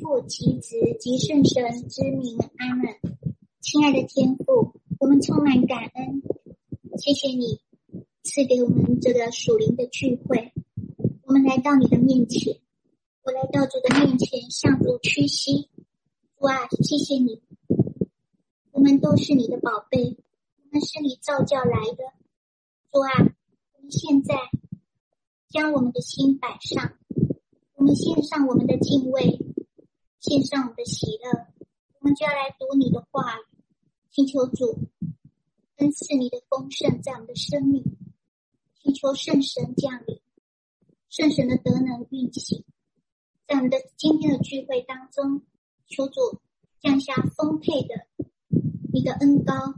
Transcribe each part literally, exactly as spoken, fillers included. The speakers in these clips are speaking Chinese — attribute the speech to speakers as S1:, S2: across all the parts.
S1: 父及子及圣神之名，阿们。亲爱的天父，我们充满感恩，谢谢你赐给我们这个属灵的聚会，我们来到你的面前，我来到主的面前向主屈膝。主啊，谢谢你，我们都是你的宝贝，我们是你造就来的。主啊，我们现在将我们的心摆上，我们献上我们的敬畏，献上我们的喜乐，我们就要来读你的话语，祈求主恩赐你的丰盛在我们的生命，祈求圣神降临，圣神的德能运行在我们的今天的聚会当中，求主降下丰沛的你的恩膏，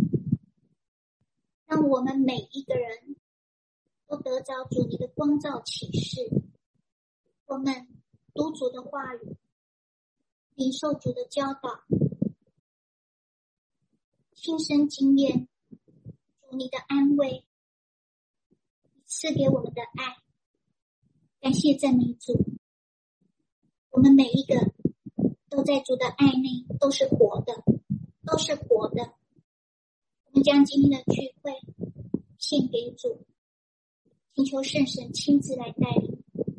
S1: 让我们每一个人都得着主你的光照启示，我们读主的话语，领受主的教导，亲身经验主你的安慰，赐给我们的爱。感谢赞美主，我们每一个都在主的爱内，都是活的，都是活的。我们将今天的聚会献给主，请求圣神亲自来带领，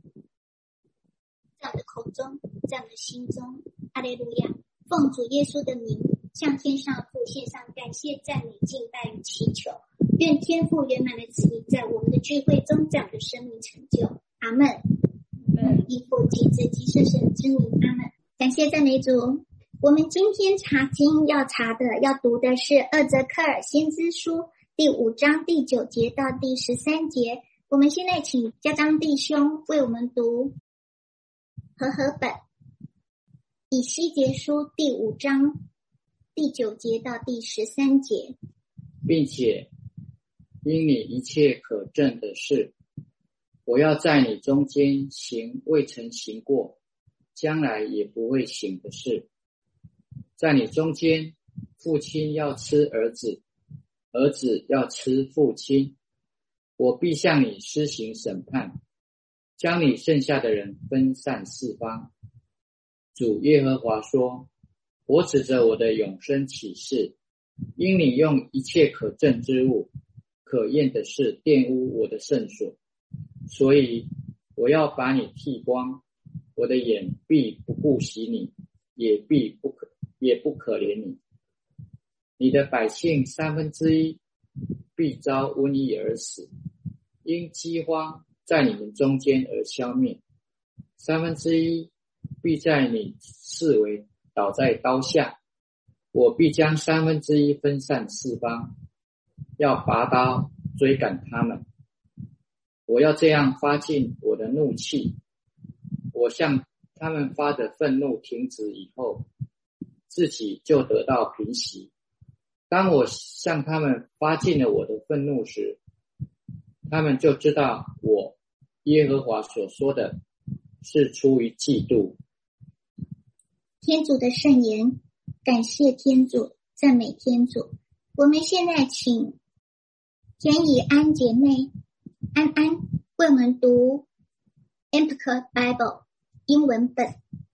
S1: 在我的口中，在我的心中。哈利路亚！奉主耶稣的名，向天上父献上感谢、赞美、敬拜与祈求，愿天父圆满的旨意在我们的聚会中，在我们的生命成就。阿们。依父及子及圣神之名，阿们。感谢赞美主。我们今天查经要查的、要读的是厄则克尔先知书第五章第九节到第十三节。我们现在请家长弟兄为我们读和合本以西结书第五章第九节到第十三节，
S2: 并且因你一切可证的事，我要在你中间行未曾行过，将来也不会行的事。在你中间，父亲要吃儿子，儿子要吃父亲。我必向你施行审判，将你剩下的人分散四方。主耶和华说，我指着我的永生起誓，因你用一切可证之物、可验的事玷污我的圣所，所以我要把你剃光，我的眼必不顾惜你，也必不可也不可怜你。你的百姓三分之一必遭瘟疫而死，因饥荒在你们中间而消灭，三分之一必在你四围倒在刀下。我必将三分之一分散四方，要拔刀追赶他们。我要这样发尽我的怒气，我向他们发的愤怒停止以后，自己就得到平息。当我向他们发尽了我的愤怒时，他们就知道我耶和华所说的是出于嫉妒。
S1: 天主的圣言，感谢天主，赞美天主。我们现在请田以安姐妹安安为我们读 Amplified Bible 英文本。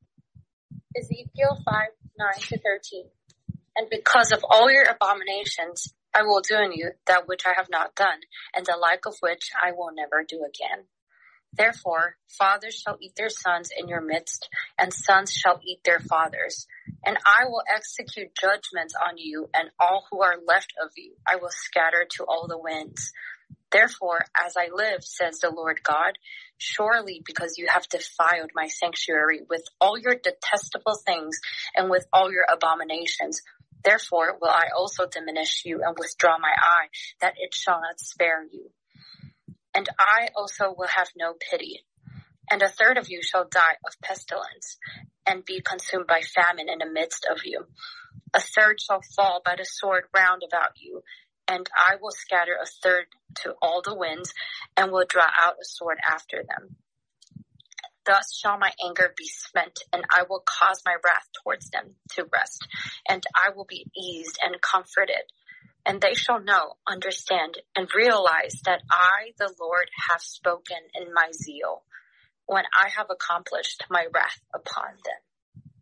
S3: Ezekiel five, nine to thirteen. And because of all your abominations, I will do in you that which I have not done, and the like of which I will never do again. Therefore, fathers shall eat their sons in your midst, and sons shall eat their fathers. And I will execute judgments on you, and all who are left of you I will scatter to all the winds. Therefore, as I live, says the Lord God, surely because you have defiled my sanctuary with all your detestable things and with all your abominations, therefore will I also diminish you and withdraw my eye, that it shall not spare you. And I also will have no pity. And a third of you shall die of pestilence, and be consumed by famine in the midst of you. A third shall fall by the sword round about you, and I will scatter a third to all the winds, and will draw out a sword after them. Thus shall my anger be spent, and I will cause my wrath towards them to rest, and I will be eased and comforted. And they shall know, understand, and realize that I, the Lord, have spoken in my zeal, when I have accomplished my wrath upon them.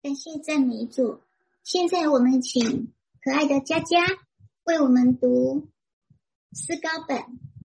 S1: 感谢赞美主。现在我们请可爱的佳佳为我们读诗高本。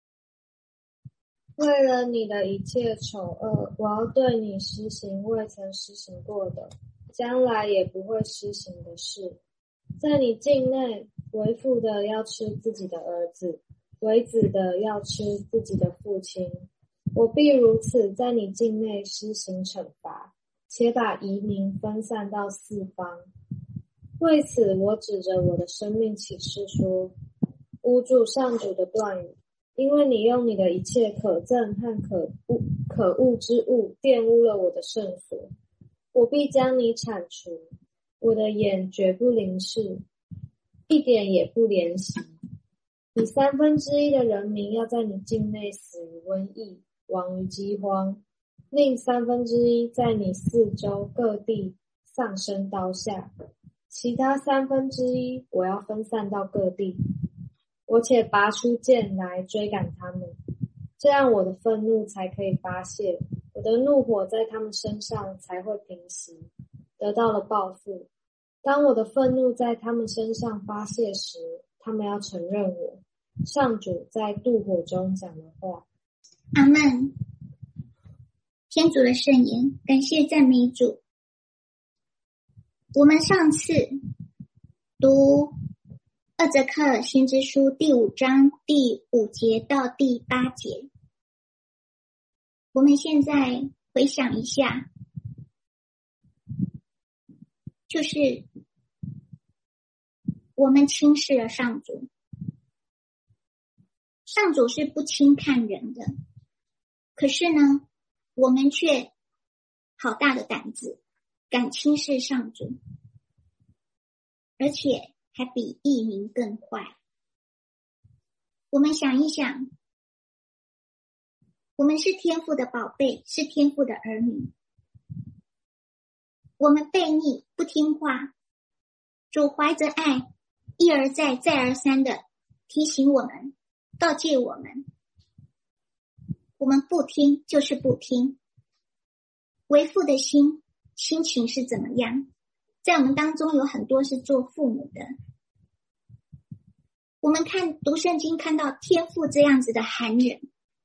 S4: 为了你的一切丑恶，我要对你施行未曾施行过的，将来也不会施行的事。在你境内，为父的要吃自己的儿子，为子的要吃自己的父亲。我必如此在你境内施行惩罚，且把移民分散到四方。为此，我指着我的生命起誓说，吾主上主的断语，因为你用你的一切可憎和可恶可恶之物玷污了我的圣所，我必将你铲除。我的眼绝不凝视，一点也不怜惜。你三分之一的人民要在你境内死于瘟疫，亡于饥荒，另三分之一在你四周各地丧生刀下，其他三分之一我要分散到各地。我且拔出剑来追赶他们，这样我的愤怒才可以发泄，我的怒火在他们身上才会平息，得到了报复。当我的愤怒在他们身上发泄时，他们要承认我。上主在妒火中讲的话。
S1: 阿们。天主的圣言，感谢赞美主。我们上次读二则克先知书第五章第五节到第八节，我们现在回想一下，就是我们轻视了上主，上主是不轻看人的，可是呢，我们却好大的胆子，敢轻视上主，而且还比异民更坏。我们想一想，我们是天父的宝贝，是天父的儿女，我们悖逆不听话，主怀着爱一而再再而三的提醒我们，告诫我们，我们不听就是不听。为父的心心情是怎么样？在我们当中有很多是做父母的，我们看读圣经看到天父这样子的寒人，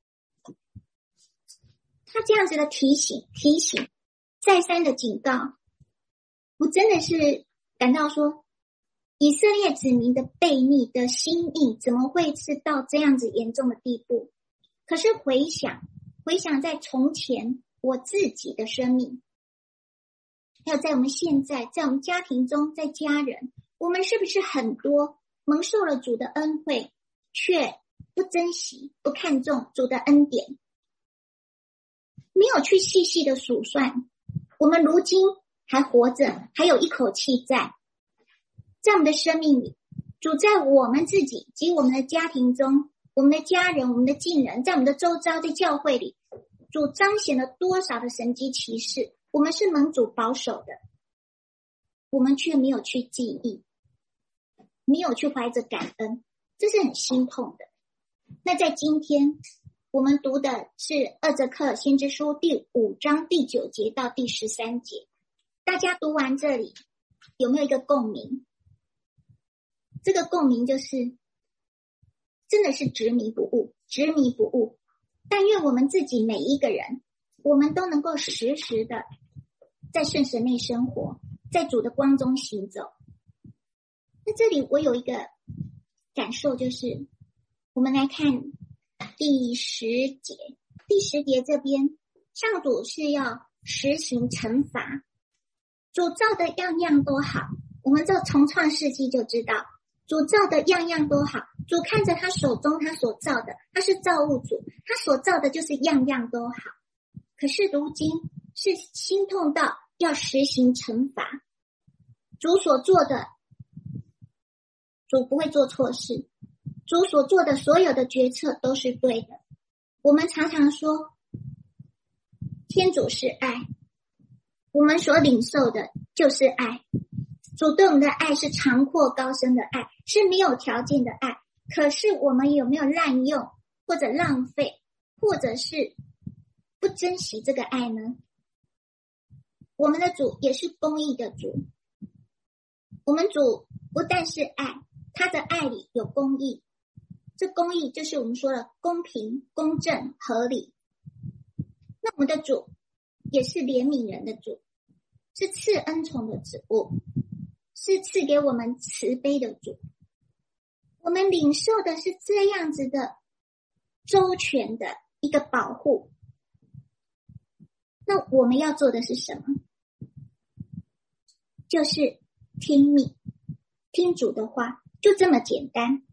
S1: 他这样子的提醒提醒再三的警告，我真的是感到说，以色列子民的悖逆的心意怎么会是到这样子严重的地步？可是回想回想在从前我自己的生命，还有在我们现在在我们家庭中，在家人，我们是不是很多蒙受了主的恩惠，却不珍惜不看重主的恩典，没有去细细的数算，我们如今还活着，还有一口气在在我们的生命里，主在我们自己及我们的家庭中，我们的家人，我们的近人，在我们的周遭，在教会里，主彰显了多少的神迹奇事，我们是蒙主保守的，我们却没有去记忆，没有去怀着感恩，这是很心痛的。那在今天我们读的是二则克先知书第五章第九节到第十三节，大家读完这里有没有一个共鸣？这个共鸣就是真的是执迷不悟，执迷不悟。但愿我们自己每一个人，我们都能够时时的在圣神内生活，在主的光中行走。那这里我有一个感受，就是我们来看第十节，第十节这边上主是要实行惩罚，主造的样样都好，我们这从创世纪就知道主造的样样都好，主看着他手中他所造的，他是造物主，他所造的就是样样都好。可是如今是心痛到要实行惩罚，主所做的，主不会做错事，主所做的所有的决策都是对的。我们常常说天主是爱，我们所领受的就是爱，主对我们的爱是长阔高深的爱，是没有条件的爱。可是我们有没有滥用或者浪费，或者是不珍惜这个爱呢？ 我们的主也是公义的主。我们主不但是爱，他的爱里有公义，这公义就是我们说的公平、公正、合理。那我们的主也是怜悯人的主，是赐恩宠的主，是赐给我们慈悲的主。我们领受的是这样子的周全的一个保护。那我们要做的是什么？就是听命，听主的话，就这么简单。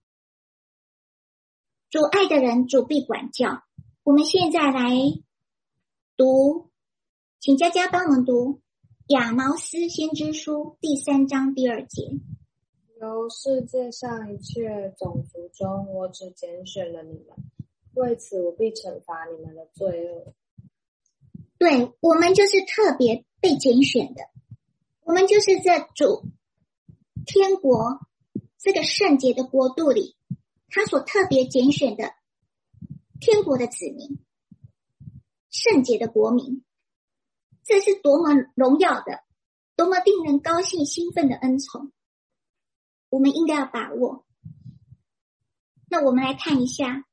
S1: 主爱的人，主必管教。我们现在来读，请佳佳帮我们读亚毛斯先知书第三章第二节。
S4: 由世界上一切种族中，我只拣选了你们，为此我必惩罚你们的罪恶。
S1: 对，我们就是特别被拣选的，我们就是在主天国这个圣洁的国度里，他所特别拣选的天国的子民，圣洁的国民。这是多么荣耀的，多么令人高兴兴奋的恩宠，我们应该要把握。那我们来看一下，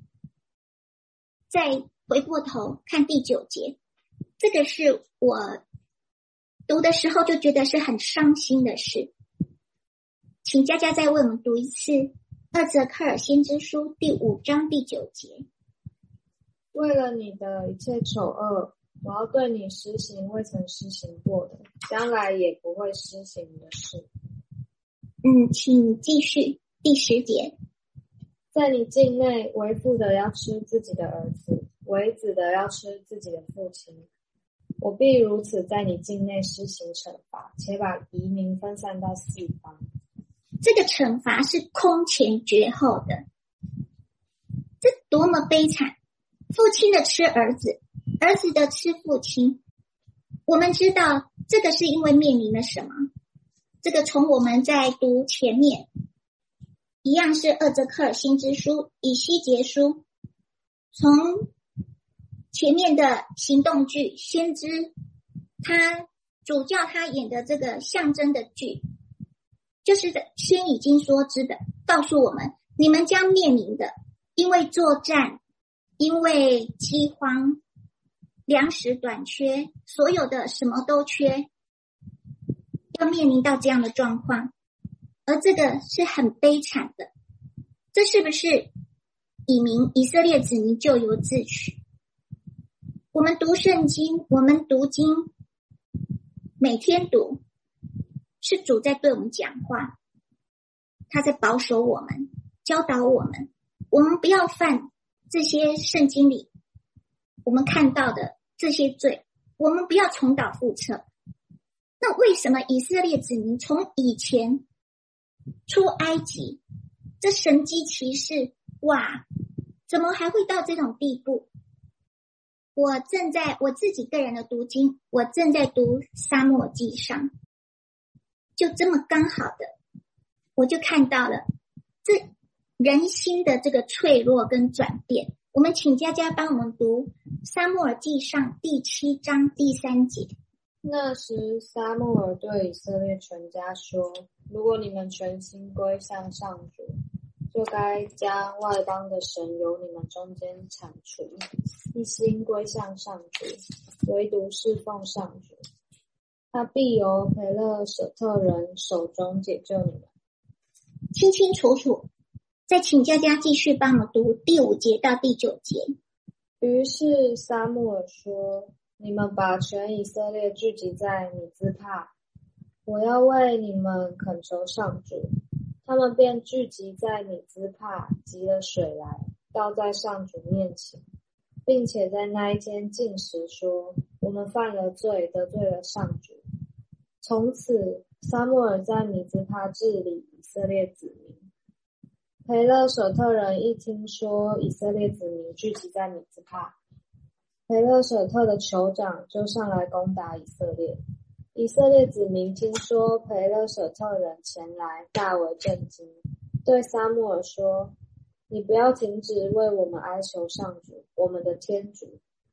S1: 再回过头看第九节，这个是我读的时候就觉得是很伤心的事。请佳佳再为我们读一次二则克尔先知书第五章第九节。
S4: 为了你的一切丑恶，我要对你施行未曾施行过的，将来也不会施行的事。
S1: 嗯，请继续第十节。
S4: 在你境内，为父的要吃自己的儿子，为子的要吃自己的父亲。我必如此在你境内施行惩罚，且把移民分散到四方。
S1: 这个惩罚是空前绝后的，这多么悲惨！父亲的吃儿子，儿子的吃父亲。我们知道这个是因为面临了什么？这个从我们在读前面一样是二则克尔先知书、以西结书，从前面的行动剧先知，他主教他演的这个象征的剧，就是先已经说知的告诉我们，你们将面临的因为作战，因为饥荒，粮食短缺，所有的什么都缺，要面临到这样的状况，而这个是很悲惨的。这是不是以民以色列子民咎由自取？我们读圣经，我们读经，每天读，是主在对我们讲话，他在保守我们，教导我们，我们不要犯这些圣经里我们看到的这些罪，我们不要重蹈覆辙。那为什么以色列子民从以前出埃及，这神迹奇事，哇，怎么还会到这种地步？我正在我自己个人的读经，我正在读撒母耳记上，就这么刚好的，我就看到了这人心的这个脆弱跟转变。我们请佳佳帮我们读撒母耳记上第七章第三节。
S4: 那时撒母耳对以色列全家说，如果你们全心归向上主，就该将外邦的神由你们中间铲除，一心归向上主，唯独侍奉上主，他必由培勒舍特人手中解救你们。
S1: 清清楚楚。再请佳佳继续帮我读第五节到第九节。
S4: 于是撒母耳说，你们把全以色列聚集在米兹帕，我要为你们恳求上主。他们便聚集在米兹帕，汲了水来，倒在上主面前，并且在那一天禁食说，我们犯了罪，得罪了上主。从此撒母耳在米兹帕治理以色列子民。培勒舍特人一听说以色列子民聚集在米兹帕，培勒舍特的酋长就上来攻打以色列。以色列子民听说培勒舍特人前来，大为震惊，对撒母耳说，你不要停止为我们哀求上主，我们的天主，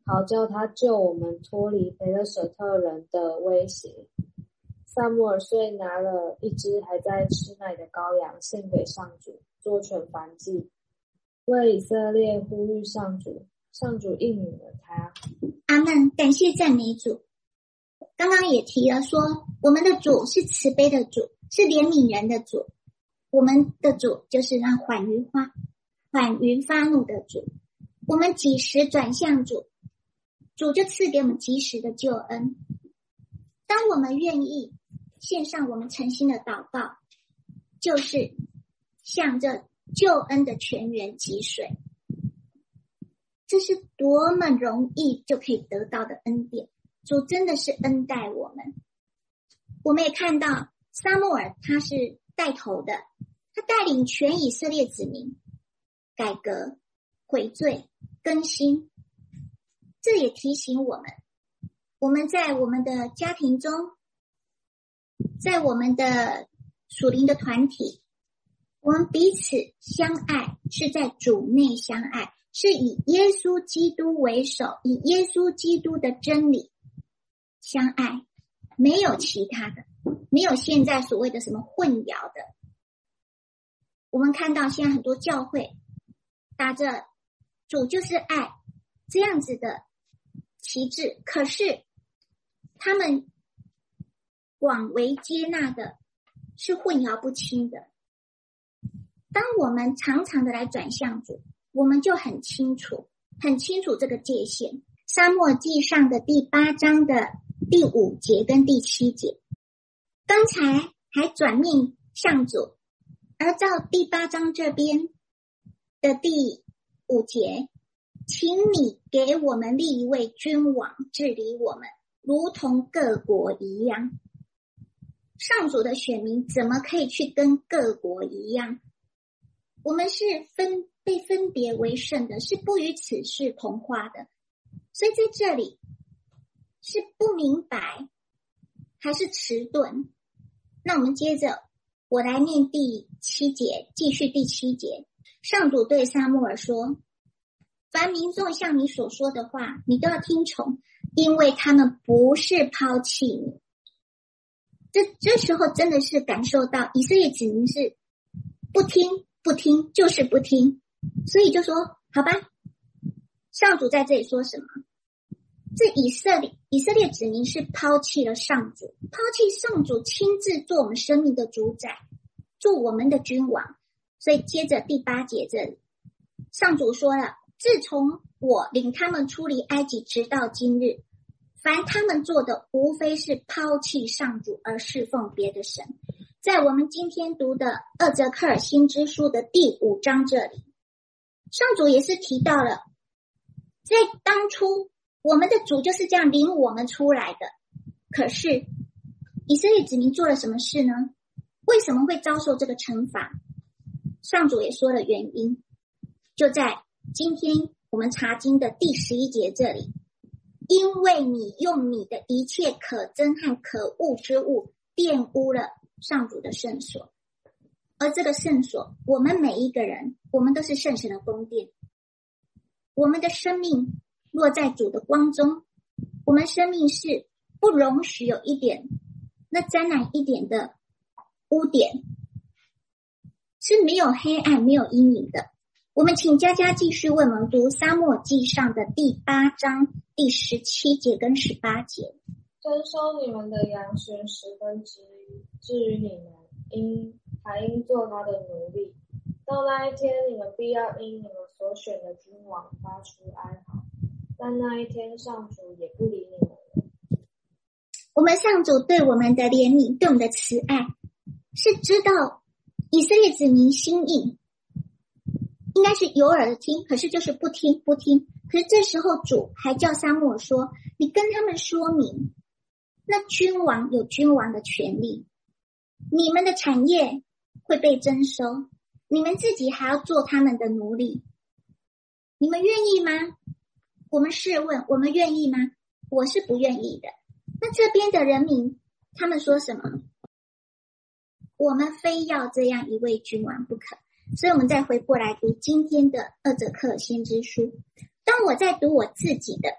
S4: 好叫他救我们脱离培勒舍特人的威胁。撒母耳遂拿了一只还在吃奶的羔羊献给上主，做全燔祭，为以色列呼吁上主。上主应允了他。
S1: 阿们，感谢赞美主。刚刚也提了说，我们的主是慈悲的主，是怜悯人的主。我们的主就是让缓于发缓于发怒的主。我们几时转向主，主就赐给我们及时的救恩。当我们愿意献上我们诚心的祷告，就是向着救恩的泉源汲水。这是多么容易就可以得到的恩典，主真的是恩待我们。我们也看到撒母耳他是带头的，他带领全以色列子民改革、悔罪、更新。这也提醒我们，我们在我们的家庭中，在我们的属灵的团体，我们彼此相爱，是在主内相爱，是以耶稣基督为首，以耶稣基督的真理相爱，没有其他的，没有现在所谓的什么混淆的。我们看到现在很多教会打着主就是爱这样子的旗帜，可是他们广为接纳的是混淆不清的。当我们常常的来转向主，我们就很清楚很清楚这个界限。撒母耳记上的第八章的第五节跟第七节，刚才还转命向主，而照第八章这边的第五节，请你给我们立一位君王治理我们，如同各国一样。上主的选民怎么可以去跟各国一样？我们是分被分别为圣的，是不与此世同化的。所以在这里是不明白还是迟钝？那我们接着我来念第七节，继续第七节。上主对撒母耳说，凡民众像你所说的话，你都要听从，因为他们不是抛弃你。这这时候真的是感受到以色列子民是不听不听就是不听，所以就说好吧。上主在这里说什么？这以色列以色列子民是抛弃了上主，抛弃上主亲自做我们生命的主宰，做我们的君王。所以接着第八节这里，上主说了，自从我领他们出离埃及直到今日，凡他们做的无非是抛弃上主而侍奉别的神。在我们今天读的厄泽克尔先知书的第五章这里，上主也是提到了，在当初我们的主就是这样领我们出来的，可是以色列子民做了什么事呢？为什么会遭受这个惩罚？上主也说了原因，就在今天我们查经的第十一节这里，因为你用你的一切可憎和可恶之物玷污了上主的圣所，而这个圣所，我们每一个人，我们都是圣神的宫殿。我们的生命落在主的光中，我们生命是不容许有一点那沾染一点的污点，是没有黑暗没有阴影的。我们请佳佳继续为我们读撒母耳记上的第八章第十七节跟十八节。
S4: 征收你们的羊群十分之一，至于你们，应还应做他的奴隶。到那一天，你们必要因你们所选的君王发出哀嚎，但那一天上主也不理你们了。
S1: 我们上主对我们的怜悯，对我们的慈爱，是知道以色列子民心硬，应该是有耳听，可是就是不听不听。可是这时候主还叫撒母耳说，你跟他们说明，那君王有君王的权利，你们的产业会被征收，你们自己还要做他们的奴隶，你们愿意吗？我们试问，我们愿意吗？我是不愿意的。那这边的人民他们说什么？我们非要这样一位君王不可。所以我们再回过来读今天的厄泽克尔先知书。当我在读我自己的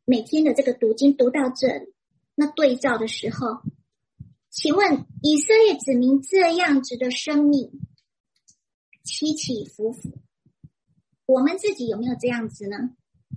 S1: 每天的这个读经读到这里，那对照的时候，请问以色列子民这样子的生命起起伏伏，我们自己有没有这样子呢？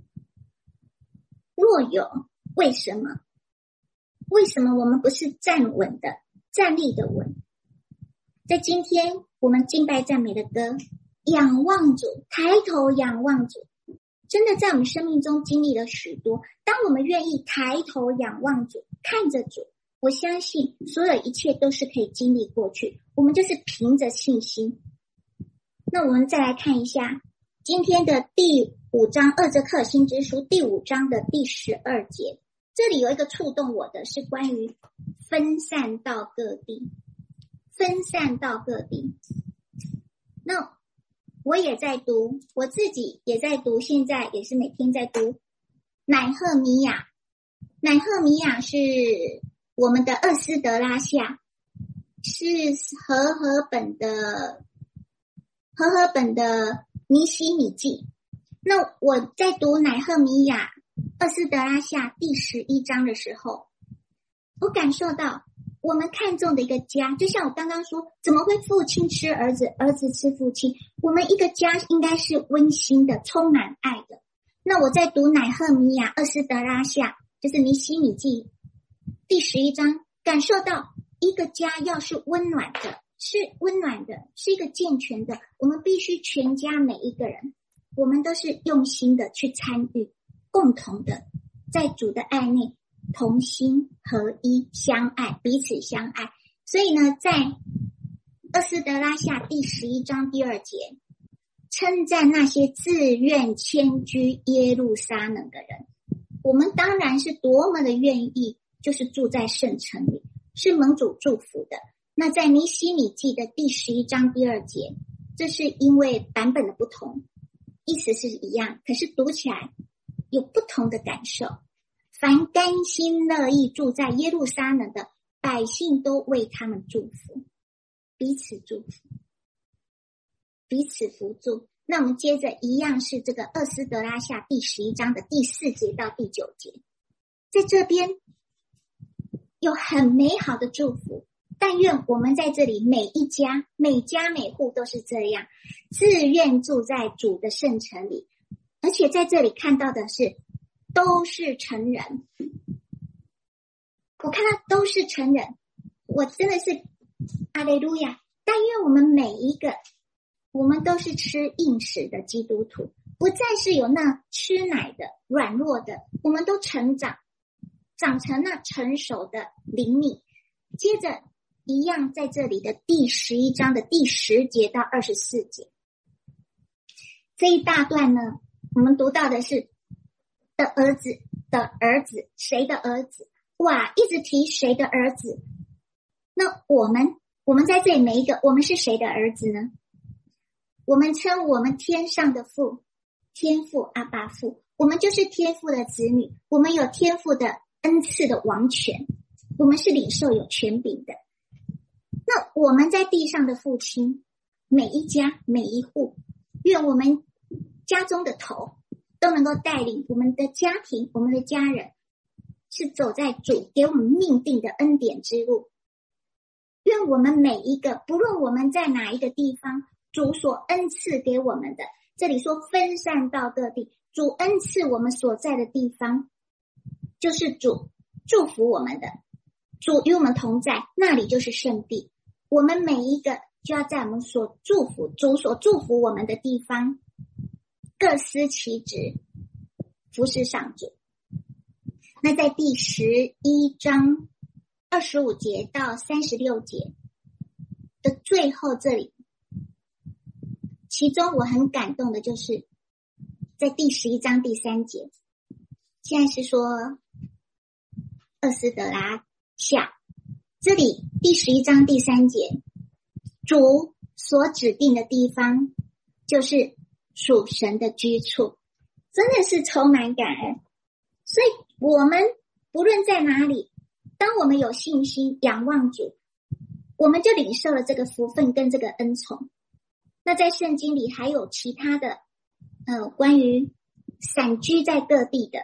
S1: 若有，为什么？为什么我们不是站稳的，站立的稳？在今天我们敬拜赞美的歌，仰望主，抬头仰望主，真的在我们生命中经历了许多。当我们愿意抬头仰望主，看着主，我相信所有一切都是可以经历过去，我们就是凭着信心。那我们再来看一下今天的第五章二则克辛之书第五章的第十二节，这里有一个触动我的是关于分散到各地，分散到各地。那我也在读，我自己也在读，现在也是每天在读乃赫米亚。乃赫米亚是我们的厄斯德拉夏，是和合本的和合本的尼希米记。那我在读乃赫米亚厄斯德拉夏第十一章的时候，我感受到我们看重的一个家，就像我刚刚说，怎么会父亲吃儿子，儿子吃父亲？我们一个家应该是温馨的，充满爱的。那我在读乃赫米亚厄斯德拉夏，就是尼希米记第十一章，感受到一个家要是温暖的，是温暖的，是一个健全的，我们必须全家每一个人，我们都是用心的去参与，共同的在主的爱内同心合一，相爱，彼此相爱。所以呢，在厄斯德拉夏第十一章第二节，称赞那些自愿迁居耶路撒冷的人。我们当然是多么的愿意，就是住在圣城里，是蒙主祝福的。那在尼希米记的第十一章第二节，这是因为版本的不同，意思是一样，可是读起来有不同的感受。凡甘心乐意住在耶路撒冷的百姓都为他们祝福，彼此祝福，彼此扶助。那我们接着一样是这个厄斯德拉夏第十一章的第四节到第九节，在这边有很美好的祝福，但愿我们在这里每一家每家每户都是这样，自愿住在主的圣城里，而且在这里看到的是都是成人，我看到都是成人，我真的是阿肋路亚。但愿我们每一个，我们都是吃硬食的基督徒，不再是有那吃奶的软弱的，我们都成长，长成那成熟的灵命。接着一样在这里的第十一章的第十节到二十四节，这一大段呢，我们读到的是的儿子的儿子，谁的儿子？哇，一直提谁的儿子。那我们我们在这里每一个，我们是谁的儿子呢？我们称我们天上的父，天父阿爸父，我们就是天父的子女，我们有天父的恩赐的王权，我们是领受有权柄的。那我们在地上的父亲，每一家每一户，愿我们家中的头都能够带领我们的家庭，我们的家人是走在主给我们命定的恩典之路。愿我们每一个，不论我们在哪一个地方，主所恩赐给我们的，这里说分散到各地，主恩赐我们所在的地方，就是主祝福我们的，主与我们同在，那里就是圣地。我们每一个就要在我们所祝福主所祝福我们的地方各司其职，服侍上主。那在第十一章二十五节到三十六节的最后这里，其中我很感动的就是在第十一章第三节，现在是说厄斯德拉夏，这里第十一章第三节，主所指定的地方就是属神的居处，真的是充满感恩。所以我们不论在哪里，当我们有信心仰望主，我们就领受了这个福分跟这个恩宠。那在圣经里还有其他的呃，关于散居在各地的，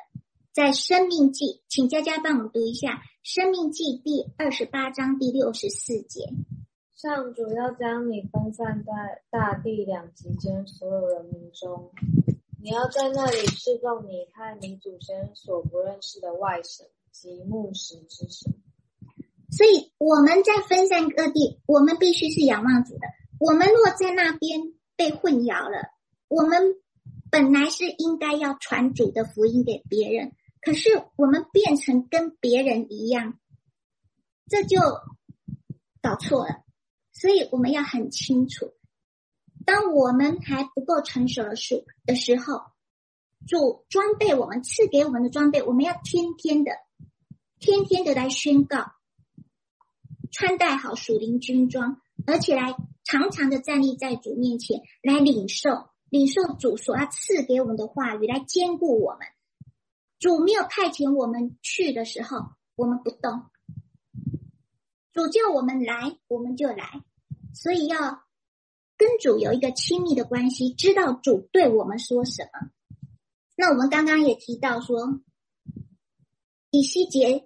S1: 在生命记，请佳佳帮我们读一下生命记第二十八章第六十四节。
S4: 上主要将你分散在大地两极间所有人民中，你要在那里侍奉你和你祖先所不认识的外神及木石之神。
S1: 所以我们在分散各地，我们必须是仰望主的。我们若在那边被混淆了，我们本来是应该要传主的福音给别人，可是我们变成跟别人一样，这就搞错了。所以我们要很清楚，当我们还不够成熟的时的时候，主装备我们赐给我们的装备，我们要天天的天天的来宣告，穿戴好属灵军装，而且来常常的站立在主面前，来领受领受主所要赐给我们的话语，来坚固我们。主没有派遣我们去的时候，我们不动，主叫我们来，我们就来。所以要跟主有一个亲密的关系，知道主对我们说什么。那我们刚刚也提到说，以西结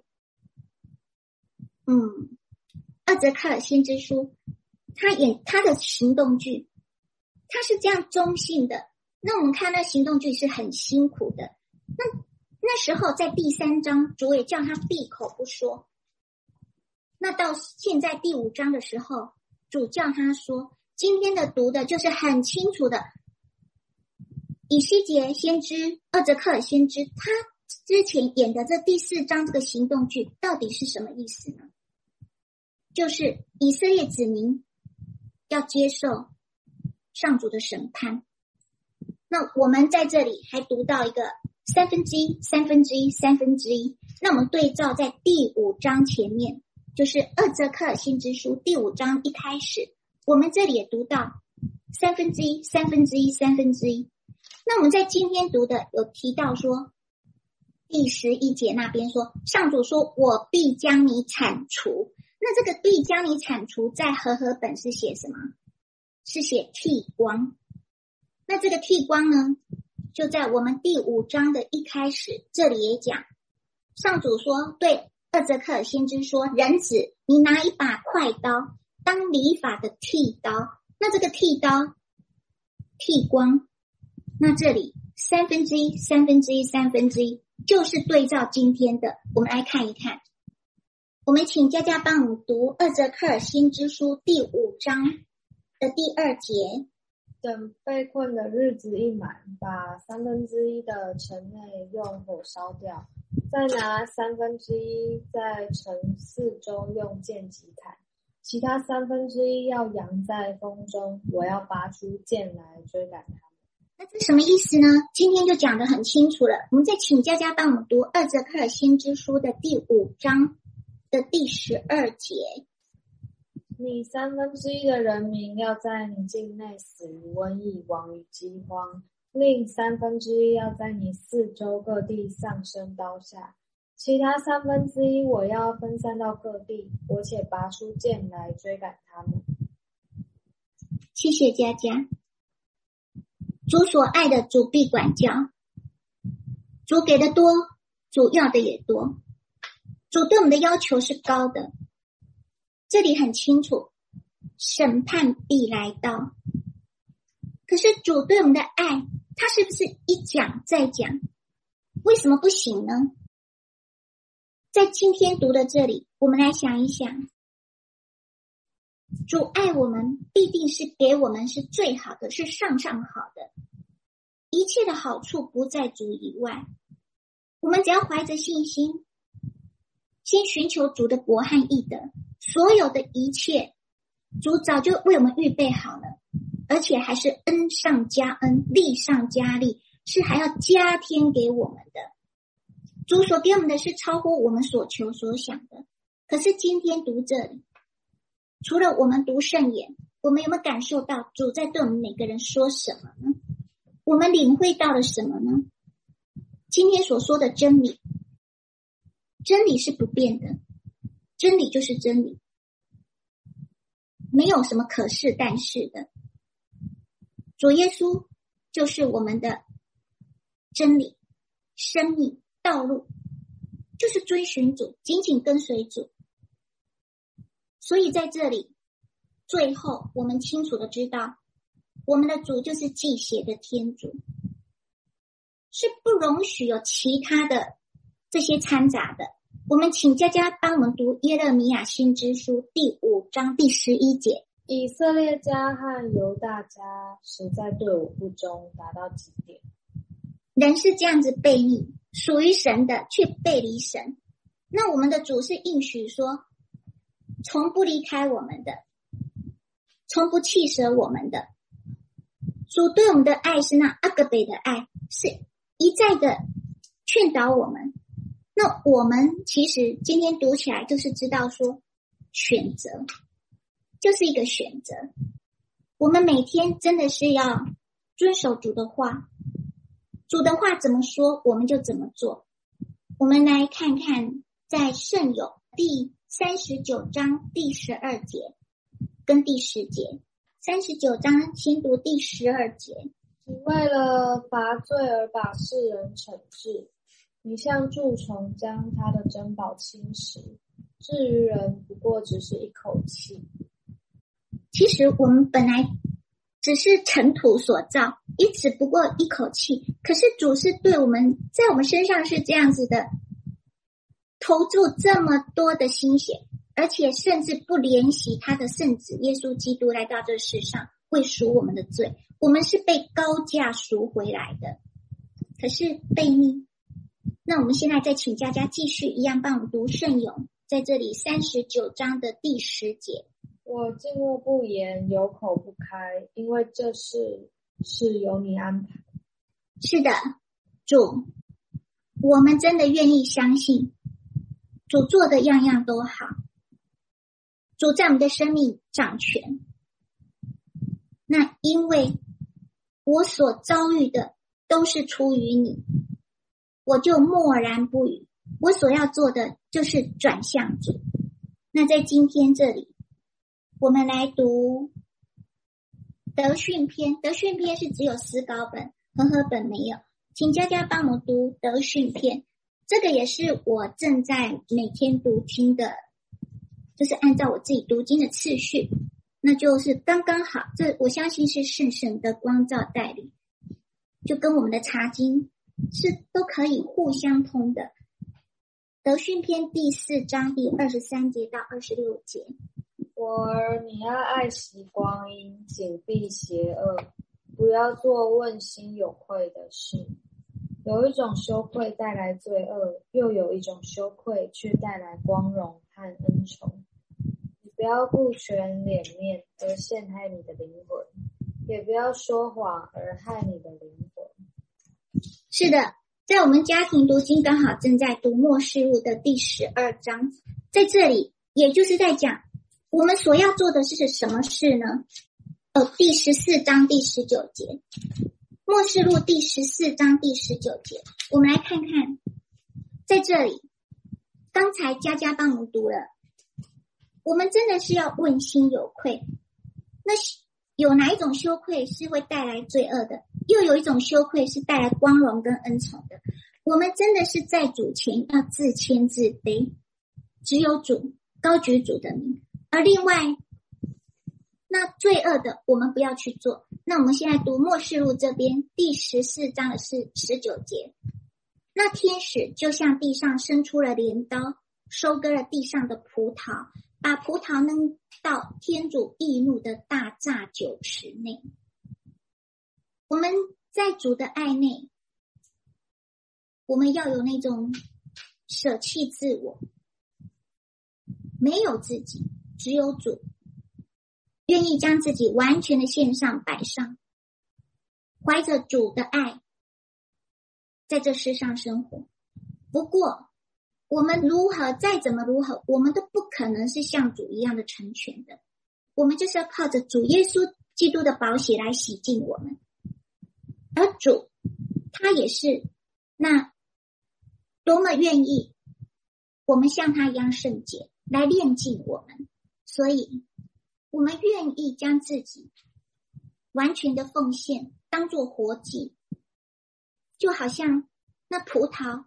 S1: 嗯厄则克尔先知书，他演他的行动剧，他是这样中性的。那我们看那行动剧是很辛苦的。那那时候在第三章，主也叫他闭口不说。那到现在第五章的时候，主叫他说，今天的读的就是很清楚的。以西结先知、厄则克尔先知，他之前演的这第四章这个行动剧到底是什么意思呢？就是以色列子民要接受上主的审判。那我们在这里还读到一个三分之一、三分之一、三分之一。那我们对照在第五章前面，就是厄则克尔先知书第五章一开始，我们这里也读到三分之一、三分之一、三分之一。那我们在今天读的有提到说，第十一节那边说，上主说我必将你铲除。那这个必将你铲除在和合本是写什么？是写剃光。那这个剃光呢，就在我们第五章的一开始，这里也讲，上主说对厄则克尔先知说，人子，你拿一把快刀当理法的剃刀。那这个剃刀剃光，那这里三分之一、三分之一、三分之一，就是对照今天的。我们来看一看，我们请佳佳帮我们读厄则克尔先知书第五章的第二节。
S4: 等被困的日子一满，把三分之一的城内用火烧掉，再拿三分之一在城四周用剑击砍，其他三分之一要扬在风中，我要拔出剑来追赶他们。
S1: 那这什么意思呢？今天就讲得很清楚了。我们再请佳佳帮我们读厄则克尔先知书的第五章的第十二节。
S4: 你三分之一的人民要在你境内死于瘟疫，亡于饥荒，另三分之一要在你四周各地丧生刀下，其他三分之一我要分散到各地，我且拔出剑来追赶他们。
S1: 谢谢佳佳。主所爱的，主必管教。主给的多，主要的也多。主对我们的要求是高的。这里很清楚，审判必来到。可是主对我们的爱，他是不是一讲再讲？为什么不行呢？在今天读的这里，我们来想一想，主爱我们必定是给我们是最好的，是上上好的，一切的好处不在主以外。我们只要怀着信心，先寻求主的国和义德，所有的一切主早就为我们预备好了，而且还是恩上加恩，利上加利，是还要加添给我们的。主所给我们的是超乎我们所求所想的。可是今天读这里，除了我们读圣言，我们有没有感受到主在对我们每个人说什么呢？我们领会到了什么呢？今天所说的真理，真理是不变的，真理就是真理，没有什么可是但是的。主耶稣就是我们的真理、生命， 道路，就是追寻主，紧紧跟随主。所以在这里，最后我们清楚的知道，我们的主就是祭血的天主，是不容许有其他的这些掺杂的。我们请佳佳帮我们读耶勒米亚先知书第五章第十一节。
S4: 以色列家和犹大家实在对我不忠，达到极点。
S1: 人是这样子悖逆，属于神的却背离神。那我们的主是应许说，从不离开我们的，从不弃舍我们的。主对我们的爱是那阿格北的爱，是一再的劝导我们。那我们其实今天读起来就是知道说，选择就是一个选择。我们每天真的是要遵守主的话，主的话怎么说我们就怎么做。我们来看看在圣咏第三十九章第十二节跟第十节。三十九章先读第十二节。
S4: 你为了罚罪而把世人惩治，你像蛀虫将他的珍宝侵蚀，至于人不过只是一口气。
S1: 其实我们本来只是尘土所造，也只不过一口气，可是主是对我们在我们身上是这样子的，投注这么多的心血，而且甚至不怜惜他的圣子耶稣基督来到这世上为赎我们的罪。我们是被高价赎回来的，可是悖逆。那我们现在再请佳佳继续一样帮我们读圣咏，在这里三十九章的第十节。
S4: 我静默不言，有口不开，因为这事是由你安排。
S1: 是的，主，我们真的愿意相信主做的样样都好，主在我们的生命掌权。那因为我所遭遇的都是出于你，我就默然不语。我所要做的就是转向主。那在今天这里，我们来读德训篇。德训篇是只有思高本，和合本没有。请佳佳帮我读德训篇，这个也是我正在每天读经的，就是按照我自己读经的次序，那就是刚刚好。这我相信是圣神的光照带领，就跟我们的查经是都可以互相通的。德训篇第四章第二十三节到二十六节。
S4: 我儿，你要爱惜光阴，紧避邪恶，不要做问心有愧的事。有一种羞愧带来罪恶，又有一种羞愧却带来光荣和恩宠。你不要顾全脸面而陷害你的灵魂，也不要说谎而害你的灵魂。
S1: 是的，在我们家庭读经刚好正在读默示录的第十二章，在这里也就是在讲我们所要做的是什么事呢？呃，第十四章第十九节，默示录第十四章第十九节，我们来看看，在这里，刚才佳佳帮我们读了，我们真的是要问心有愧。那有哪一种羞愧是会带来罪恶的？又有一种羞愧是带来光荣跟恩宠的。我们真的是在主前要自谦自卑，只有主，高举主的名。而另外，那罪恶的我们不要去做。那我们现在读默示录这边第十四章的是十九节。那天使就向地上伸出了镰刀，收割了地上的葡萄，把葡萄扔到天主易怒的大榨酒池内。我们在主的爱内，我们要有那种舍弃自我，没有自己，只有主，愿意将自己完全的献上摆上，怀着主的爱在这世上生活。不过我们如何再怎么如何，我们都不可能是像主一样的成全的。我们就是要靠着主耶稣基督的宝血来洗净我们，而主他也是那多么愿意我们像他一样圣洁来炼净我们。所以我们愿意将自己完全的奉献当作活祭，就好像那葡萄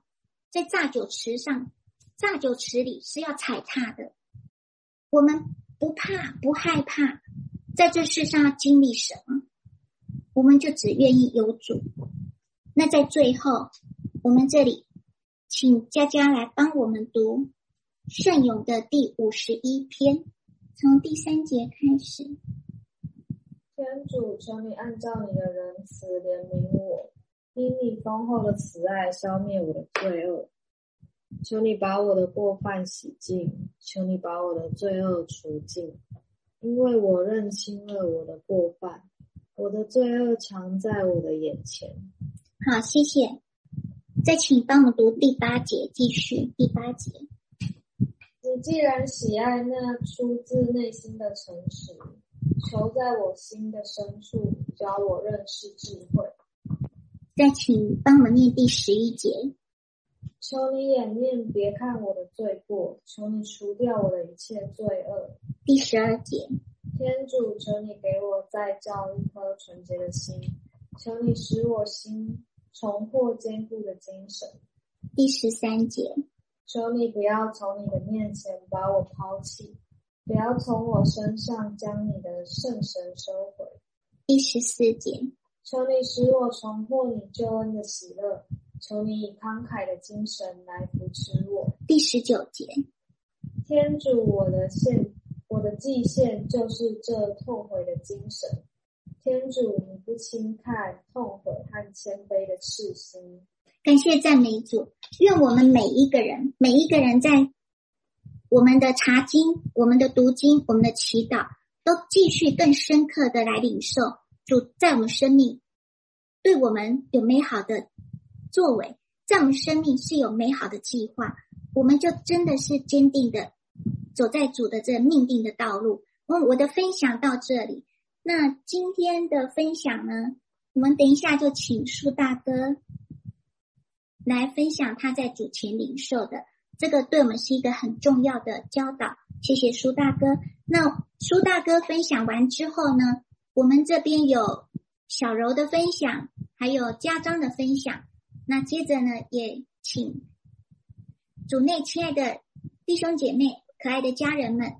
S1: 在榨酒池上，榨酒池里是要踩踏的。我们不怕不害怕，在这世上要经历什么，我们就只愿意有主。那在最后，我们这里请佳佳来帮我们读圣咏的第五十一篇，从第三节开始。
S4: 天主，求你按照你的仁慈怜悯我，因你丰厚的慈爱消灭我的罪恶。求你把我的过犯洗净，求你把我的罪恶除尽，因为我认清了我的过犯，我的罪恶常在我的眼前。
S1: 好，谢谢。再请帮我读第八节，继续第八节。
S4: 你既然喜爱那出自内心的诚实，求在我心的深处教我认识智慧。
S1: 再请帮我念第十一节。
S4: 求你掩面别看我的罪过，求你除掉我的一切罪恶。
S1: 第十二节。
S4: 天主，求你给我再造一颗纯洁的心，求你使我心重获坚固的精神。
S1: 第十三节。
S4: 求你不要从你的面前把我抛弃，不要从我身上将你的圣神收回。
S1: 第十四节。
S4: 求你使我重获你救恩的喜乐，求你以慷慨的精神来扶持我。
S1: 第十九节。
S4: 天主，我的献我的祭献就是这痛悔的精神。天主，你不轻看痛悔和谦卑的赤心。
S1: 感谢赞美主，愿我们每一个人每一个人在我们的查经，我们的读经，我们的祈祷，都继续更深刻的来领受主在我们生命对我们有美好的作为，在我们生命是有美好的计划，我们就真的是坚定的走在主的这命定的道路。我的分享到这里，那今天的分享呢，我们等一下就请苏大哥来分享他在主前领受的，这个对我们是一个很重要的教导。谢谢苏大哥。那苏大哥分享完之后呢，我们这边有小柔的分享，还有家章的分享。那接着呢，也请主内亲爱的弟兄姐妹、可爱的家人们，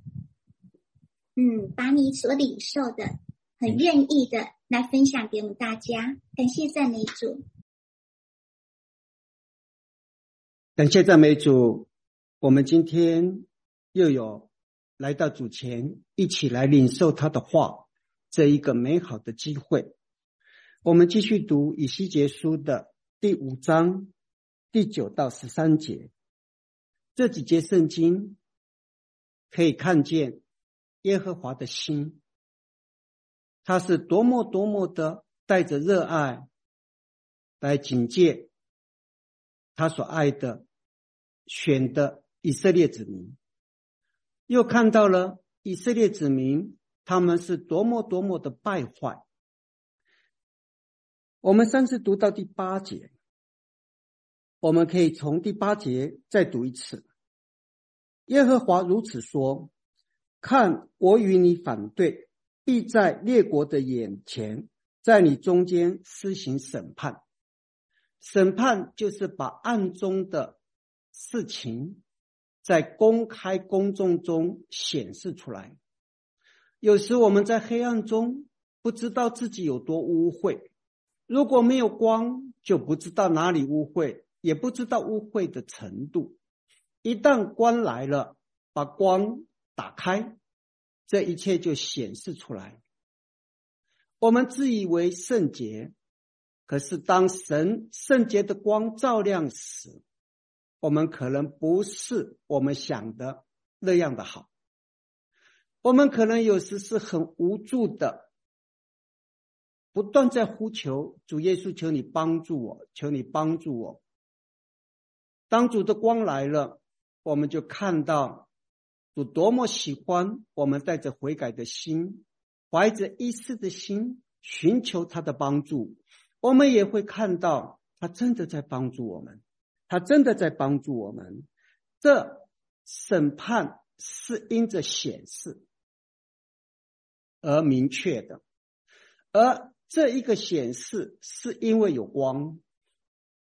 S1: 嗯，把你所领受的很愿意的来分享给我们大家。感谢赞美主。
S5: 感谢赞美主，我们今天又有来到主前一起来领受他的话这一个美好的机会。我们继续读以西结书的第五章第九到十三节。这几节圣经可以看见耶和华的心，他是多么多么的带着热爱来警戒他所爱的选的以色列子民，又看到了以色列子民他们是多么多么的败坏。我们上次读到第八节，我们可以从第八节再读一次。耶和华如此说，看，我与你反对，必在列国的眼前，在你中间施行审判。审判就是把暗中的事情在公开公众中显示出来。有时我们在黑暗中不知道自己有多污秽，如果没有光，就不知道哪里污秽，也不知道污秽的程度。一旦光来了，把光打开，这一切就显示出来。我们自以为圣洁，可是当神圣洁的光照亮时，我们可能不是我们想的那样的好。我们可能有时是很无助的，不断在呼求主耶稣，求你帮助我，求你帮助我。当主的光来了，我们就看到主多么喜欢我们带着悔改的心，怀着一丝的心寻求他的帮助。我们也会看到他真的在帮助我们，他真的在帮助我们。这审判是因着显示而明确的，而这一个显示是因为有光。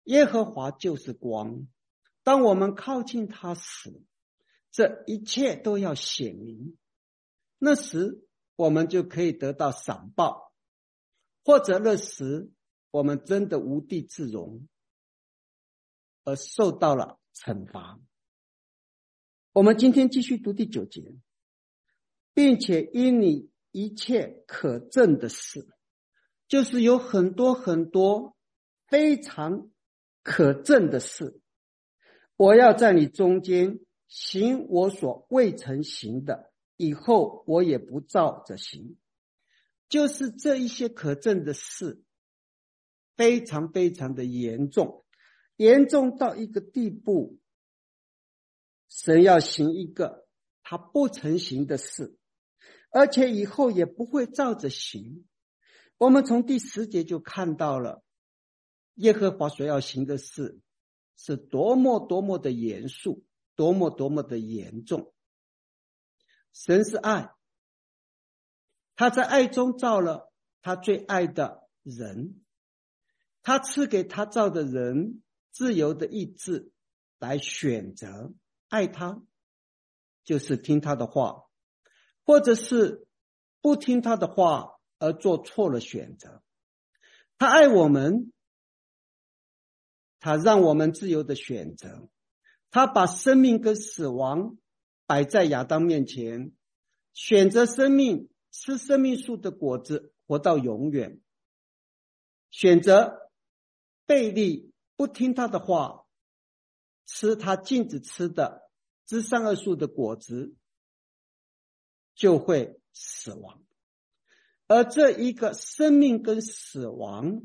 S5: 耶和华就是光，当我们靠近他时，这一切都要显明，那时我们就可以得到赏报，或者那时我们真的无地自容，而受到了惩罚。我们今天继续读第九节，并且因你一切可证的事，就是有很多很多非常可证的事，我要在你中间行我所未曾行的，以后我也不照着行。就是这一些可证的事非常非常的严重，严重到一个地步，神要行一个他不曾行的事，而且以后也不会照着行。我们从第十节就看到了耶和华所要行的事是多么多么的严肃，多么多么的严重。神是爱，他在爱中造了他最爱的人，他赐给他造的人自由的意志来选择爱他，就是听他的话，或者是不听他的话而做错了选择。他爱我们，他让我们自由的选择，他把生命跟死亡摆在亚当面前，选择生命，吃生命树的果子，活到永远；选择背逆，不听他的话，吃他禁止吃的知善恶树的果子，就会死亡。而这一个生命跟死亡，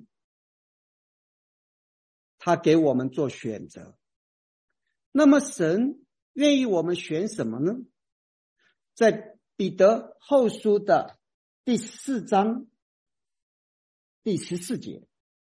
S5: 他给我们做选择。那么神愿意我们选什么呢？在彼得后书的第四章第十四节，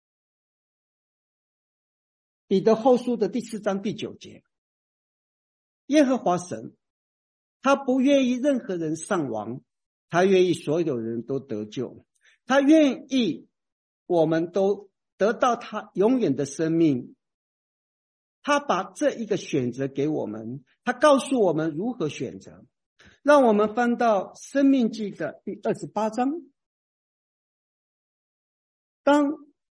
S5: 彼得后书的第四章第九节，耶和华神他不愿意任何人丧亡，他愿意所有人都得救，他愿意我们都得到他永远的生命。他把这一个选择给我们，他告诉我们如何选择。让我们翻到申命记的第二十八章。当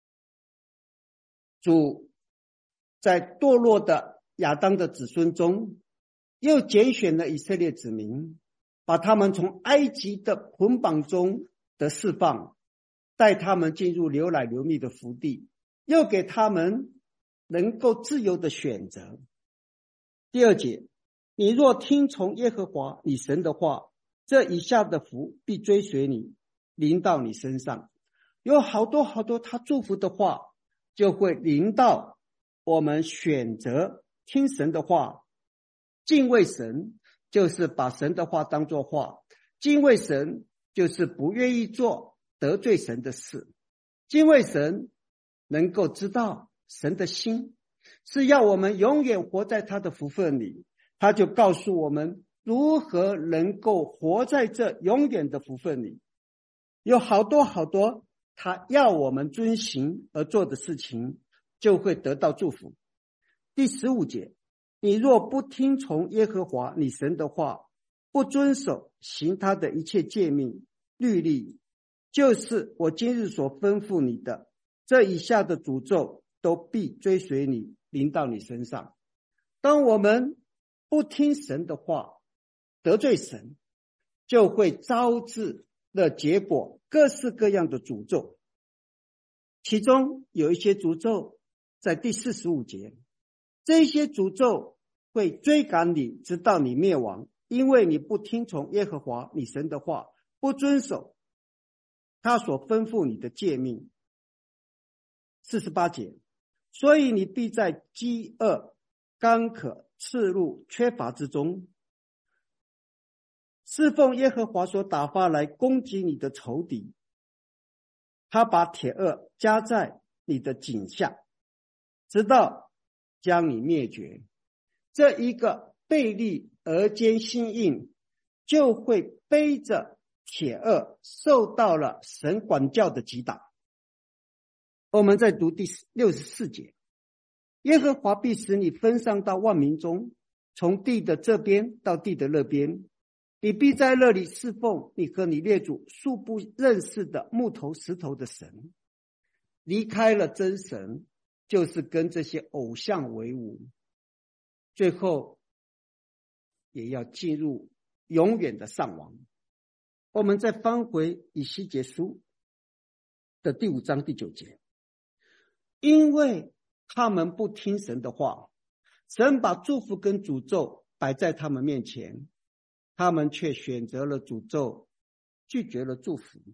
S5: 主在堕落的亚当的子孙中又拣选了以色列子民，把他们从埃及的捆绑中的释放，带他们进入流奶流蜜的福地，又给他们能够自由的选择。第二节，你若听从耶和华你神的话，这以下的福必追随你，临到你身上。有好多好多他祝福的话就会临到我们选择听神的话。敬畏神就是把神的话当作话，敬畏神就是不愿意做得罪神的事，敬畏神能够知道神的心是要我们永远活在他的福分里，他就告诉我们如何能够活在这永远的福分里。有好多好多他要我们遵行而做的事情，就会得到祝福。第十五节，你若不听从耶和华你神的话，不遵守行他的一切诫命律例，就是我今日所吩咐你的，这以下的诅咒都必追随你，临到你身上。当我们不听神的话，得罪神，就会招致的结果各式各样的诅咒。其中有一些诅咒在第四十五节，这些诅咒会追赶你，直到你灭亡，因为你不听从耶和华你神的话，不遵守他所吩咐你的诫命。四十八节，所以你必在饥饿、干渴、赤露、缺乏之中，侍奉耶和华所打发来攻击你的仇敌，他把铁轭加在你的颈下，直到将你灭绝。这一个背逆而坚心硬，就会背着铁轭受到了神管教的击打。我们再读第六十四节， 耶和华必使你分散到万民中，从地的这边到地的那边，你必在那里侍奉你和你列祖素不认识的木头石头的神，离开了真神，就是跟这些偶像为伍，最后也要进入永远的丧亡。我们再翻回以西结书的第五章第九节，因为他们不听神的话，神把祝福跟诅咒摆在他们面前，他们却选择了诅咒，拒绝了祝福，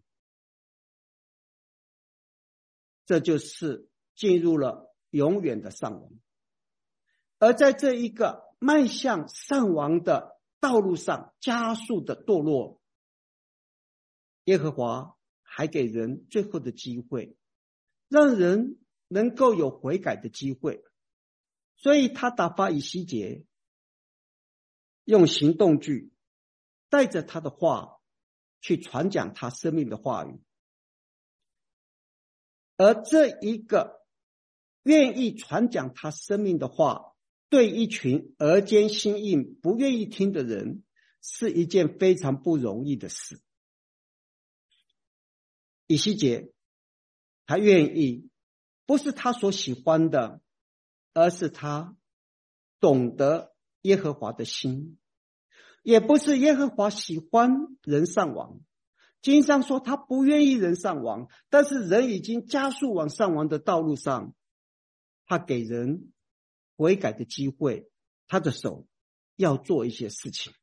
S5: 这就是进入了永远的丧亡。而在这一个迈向丧亡的道路上加速的堕落，耶和华还给人最后的机会，让人能够有悔改的机会，所以他打发以西结用行动句带着他的话去传讲他生命的话语。而这一个愿意传讲他生命的话，对一群耳尖心硬不愿意听的人，是一件非常不容易的事。以西结他愿意，不是他所喜欢的，而是他懂得耶和华的心，也不是耶和华喜欢人上网。经上说他不愿意人上网，但是人已经加速往上网的道路上，他给人悔改的机会，他的手要做一些事情，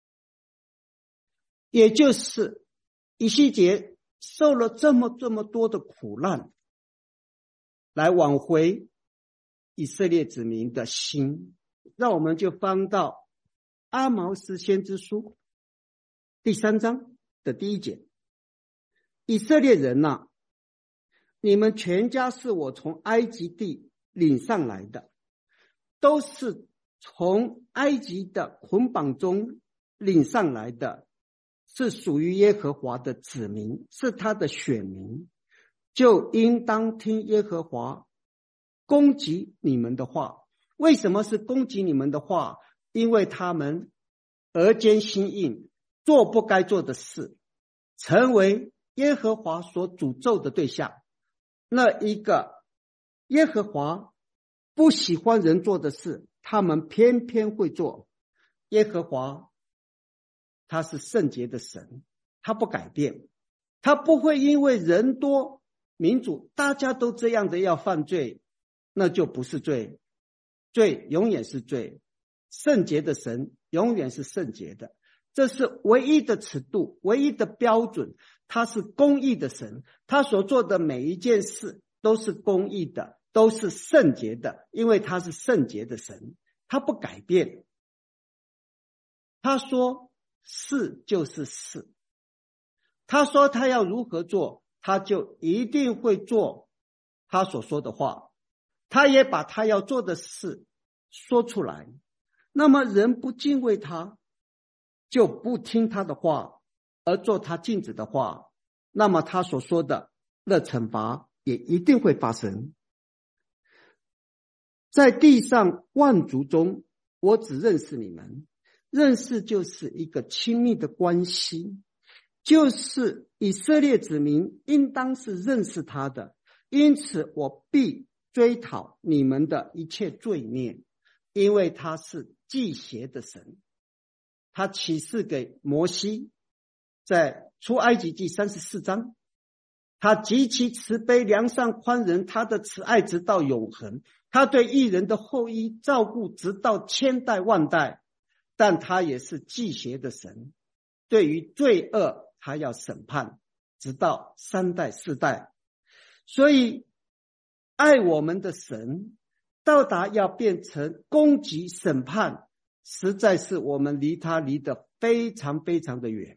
S5: 也就是以西结受了这么这么多的苦难，来挽回以色列子民的心。让我们就翻到阿毛斯先知书第三章的第一节，以色列人哪、啊，你们全家是我从埃及地领上来的，都是从埃及的捆绑中领上来的，是属于耶和华的子民，是他的选民，就应当听耶和华攻击你们的话。为什么是攻击你们的话？因为他们耳尖心硬，做不该做的事，成为耶和华所诅咒的对象。那一个耶和华不喜欢人做的事，他们偏偏会做。耶和华他是圣洁的神，他不改变，他不会因为人多民主大家都这样的要犯罪，那就不是罪，罪永远是罪，圣洁的神永远是圣洁的，这是唯一的尺度，唯一的标准。他是公义的神，他所做的每一件事都是公义的，都是圣洁的，因为他是圣洁的神，他不改变。他说是就是是，他说他要如何做，他就一定会做他所说的话，他也把他要做的事说出来。那么人不敬畏他，就不听他的话，而做他禁止的话，那么他所说的那惩罚也一定会发生。在地上万族中，我只认识你们。认识就是一个亲密的关系，就是以色列子民应当是认识他的，因此我必追讨你们的一切罪孽，因为他是忌邪的神。他启示给摩西，在出埃及记三十四章，他极其慈悲良善宽仁，他的慈爱直到永恒，他对义人的后裔照顾直到千代万代。但他也是忌邪的神，对于罪恶他要审判直到三代四代。所以爱我们的神到达要变成攻击审判，实在是我们离他离得非常非常的远。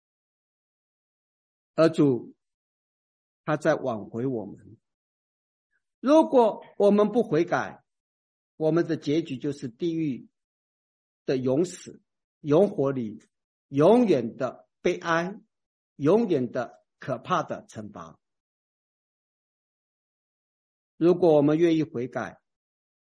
S5: 而主他在挽回我们，如果我们不悔改，我们的结局就是地狱的永死，永火里永远的悲哀，永远的可怕的惩罚。如果我们愿意悔改，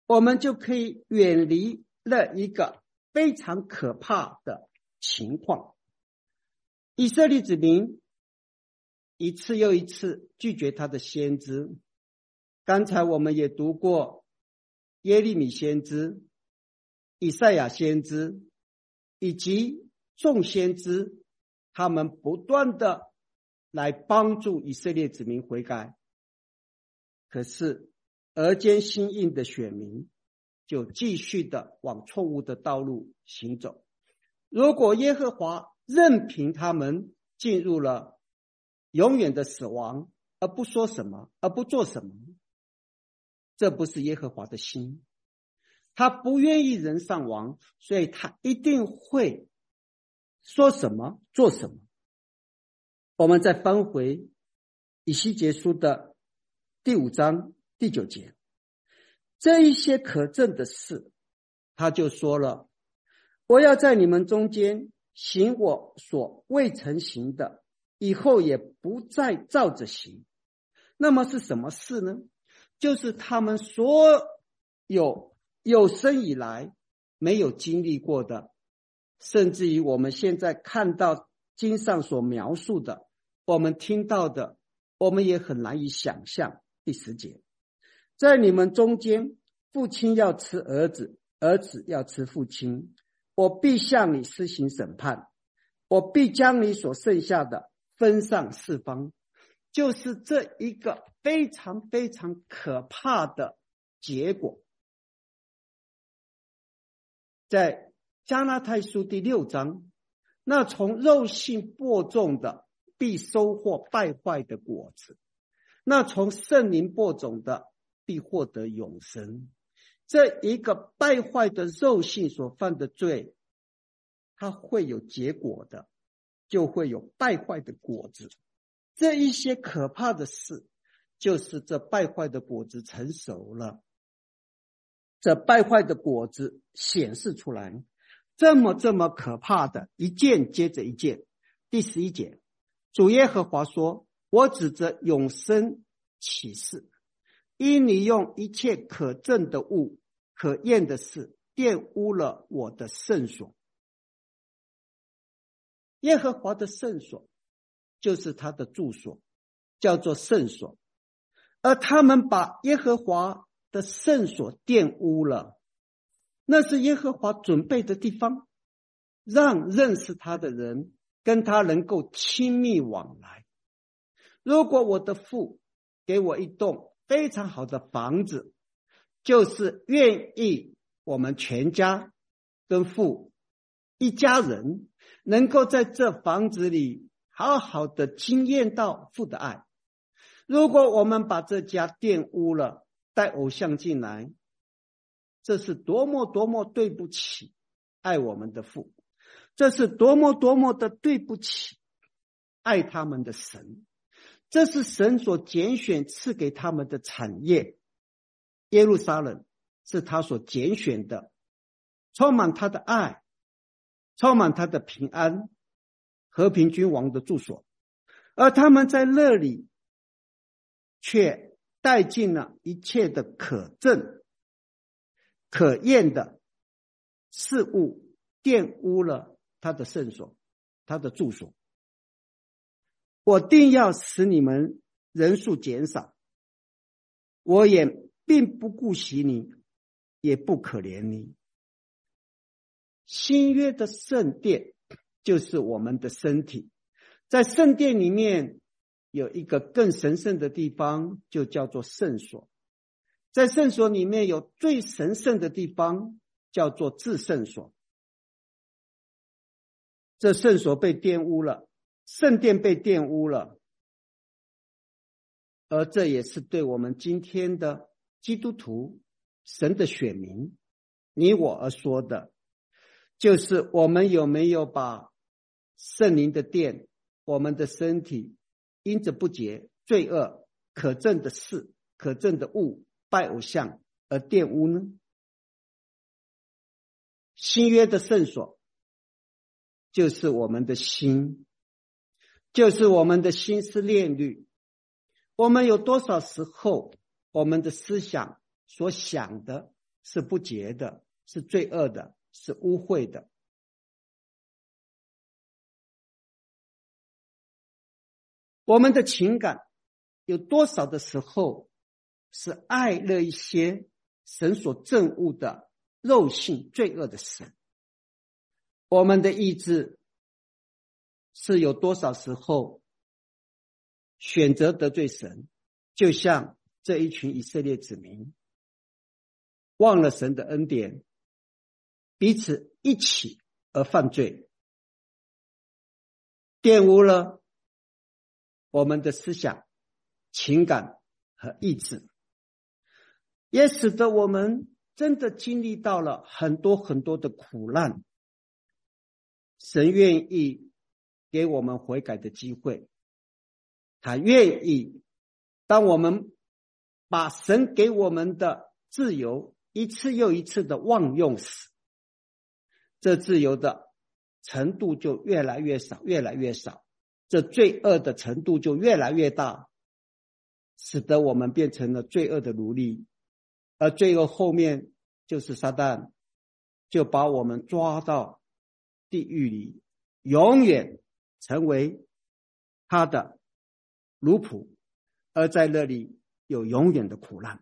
S5: 我们就可以远离了一个非常可怕的情况。以色列子民一次又一次拒绝他的先知，刚才我们也读过耶利米先知、以赛亚先知以及众先知，他们不断的来帮助以色列子民悔改，可是额间心硬的选民就继续的往错误的道路行走。如果耶和华任凭他们进入了永远的死亡，而不说什么，而不做什么，这不是耶和华的心。他不愿意人上亡，所以他一定会说什么做什么。我们再翻回以西结书的第五章第九节，这一些可憎的事，他就说了，我要在你们中间行我所未曾行的，以后也不再照着行。那么是什么事呢？就是他们所有有生以来没有经历过的，甚至于我们现在看到经上所描述的，我们听到的，我们也很难以想象。第十节，在你们中间，父亲要吃儿子，儿子要吃父亲，我必向你施行审判，我必将你所剩下的分散四方。就是这一个非常非常可怕的结果。在加拉太书第六章，那从肉性播种的必收获败坏的果子，那从圣灵播种的必获得永生。这一个败坏的肉性所犯的罪，它会有结果的，就会有败坏的果子。这一些可怕的事，就是这败坏的果子成熟了，这败坏的果子显示出来，这么这么可怕的一件接着一件。第十一节，主耶和华说，我指着永生起誓，因你用一切可憎的物、可厌的事玷污了我的圣所。耶和华的圣所就是他的住所，叫做圣所，而他们把耶和华的圣所玷污了。那是耶和华准备的地方，让认识他的人跟他能够亲密往来。如果我的父给我一栋非常好的房子，就是愿意我们全家跟父一家人能够在这房子里好好的经验到父的爱。如果我们把这家玷污了，带偶像进来，这是多么多么对不起爱我们的父，这是多么多么的对不起爱他们的神。这是神所拣选赐给他们的产业，耶路撒冷是他所拣选的，充满他的爱，充满他的平安，和平君王的住所。而他们在那里却带进了一切的可憎可厌的事物，玷污了他的圣所，他的住所。我定要使你们人数减少，我也并不顾惜你，也不可怜你。新约的圣殿就是我们的身体，在圣殿里面有一个更神圣的地方，就叫做圣所。在圣所里面有最神圣的地方，叫做至圣所。这圣所被玷污了，圣殿被玷污了，而这也是对我们今天的基督徒、神的选民，你我而说的，就是我们有没有把圣灵的殿，我们的身体因着不洁、罪恶、可憎的事、可憎的物、拜偶像而玷污呢？新约的圣所就是我们的心，就是我们的心思念虑。我们有多少时候，我们的思想所想的是不洁的，是罪恶的，是污秽的。我们的情感有多少的时候是爱了一些神所憎恶的肉性罪恶的事？我们的意志是有多少时候选择得罪神？就像这一群以色列子民忘了神的恩典，彼此一起而犯罪，玷污了我们的思想、情感和意志，也使得我们真的经历到了很多很多的苦难。神愿意给我们悔改的机会，他愿意当我们把神给我们的自由一次又一次的妄用时，这自由的程度就越来越少，越来越少，这罪恶的程度就越来越大，使得我们变成了罪恶的奴隶。而罪恶后面就是撒旦，就把我们抓到地狱里，永远成为他的奴仆，而在那里有永远的苦难。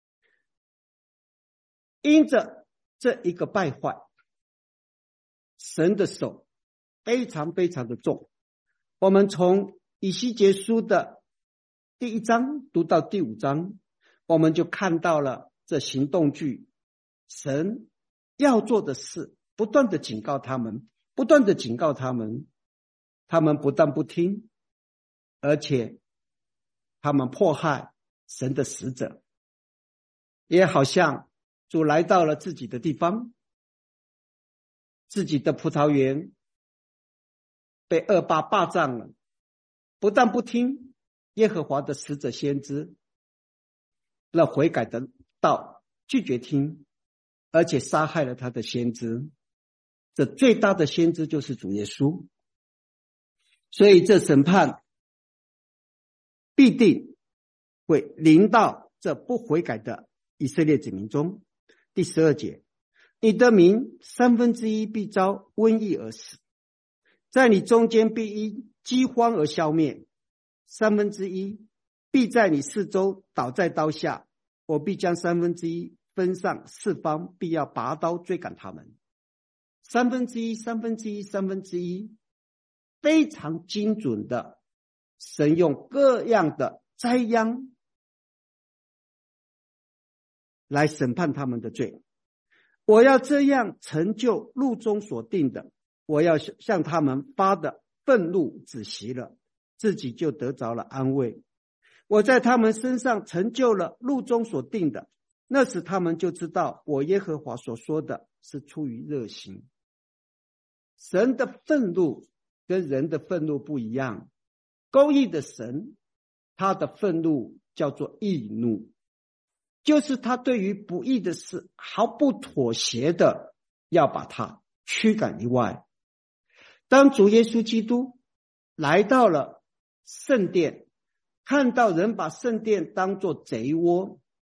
S5: 因着这一个败坏，神的手非常非常的重。我们从以西结书的第一章读到第五章，我们就看到了这行动剧，神要做的事，不断的警告他们，不断的警告他们，他们不但不听，而且他们迫害神的使者，也好像主来到了自己的地方，自己的葡萄园被恶霸霸占了，不但不听耶和华的使者先知那悔改的道，拒绝听，而且杀害了他的先知。这最大的先知就是主耶稣。所以这审判必定会临到这不悔改的以色列子民中。第十二节，你的民三分之一必遭瘟疫而死，在你中间必因饥荒而消灭，三分之一必在你四周倒在刀下，我必将三分之一分上四方，必要拔刀追赶他们。三分之一，三分之一，三分之一，非常精准的，神用各样的灾殃来审判他们的罪。我要这样成就路中所定的，我要向他们发的愤怒止息了，自己就得着了安慰。我在他们身上成就了路中所定的，那时他们就知道我耶和华所说的是出于热心。神的愤怒跟人的愤怒不一样，公义的神，他的愤怒叫做义怒，就是他对于不义的事毫不妥协的要把它驱赶以外。当主耶稣基督来到了圣殿，看到人把圣殿当作贼窝，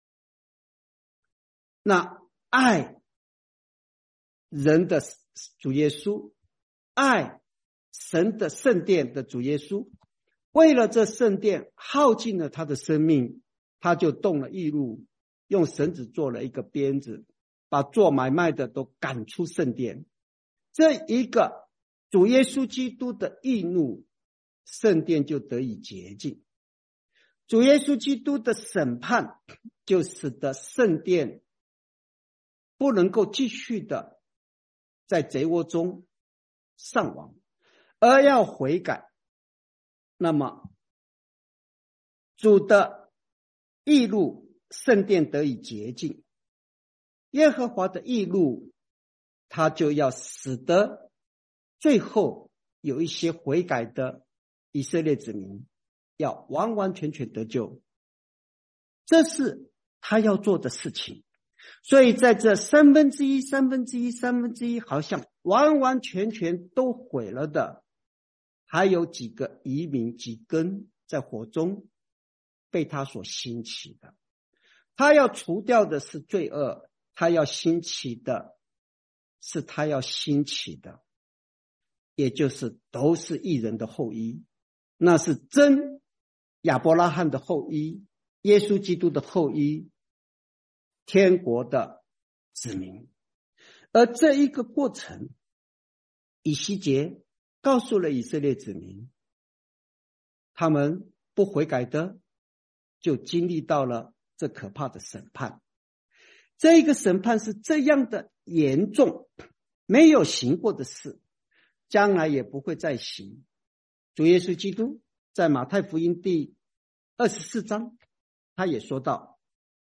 S5: 那爱人的主耶稣，爱神的圣殿的主耶稣，为了这圣殿耗尽了他的生命，他就动了义怒，用绳子做了一个鞭子，把做买卖的都赶出圣殿。这一个主耶稣基督的义怒，圣殿就得以洁净。主耶稣基督的审判就使得圣殿不能够继续的在贼窝中上亡，而要悔改。那么主的义怒，圣殿得以洁净，耶和华的义怒，他就要使得最后有一些悔改的以色列子民要完完全全得救，这是他要做的事情。所以在这三分之一三分之一三分之一好像完完全全都毁了的，还有几个移民几根在火中被他所兴起的。他要除掉的是罪恶， 他要兴起的是他要兴起的，也就是都是义人的后裔，那是真亚伯拉罕的后裔，耶稣基督的后裔，天国的子民。而这一个过程，以西结告诉了以色列子民，他们不悔改的，就经历到了这可怕的审判。这一个审判是这样的严重，没有行过的事，将来也不会再行。主耶稣基督在马太福音第二十四章，他也说到，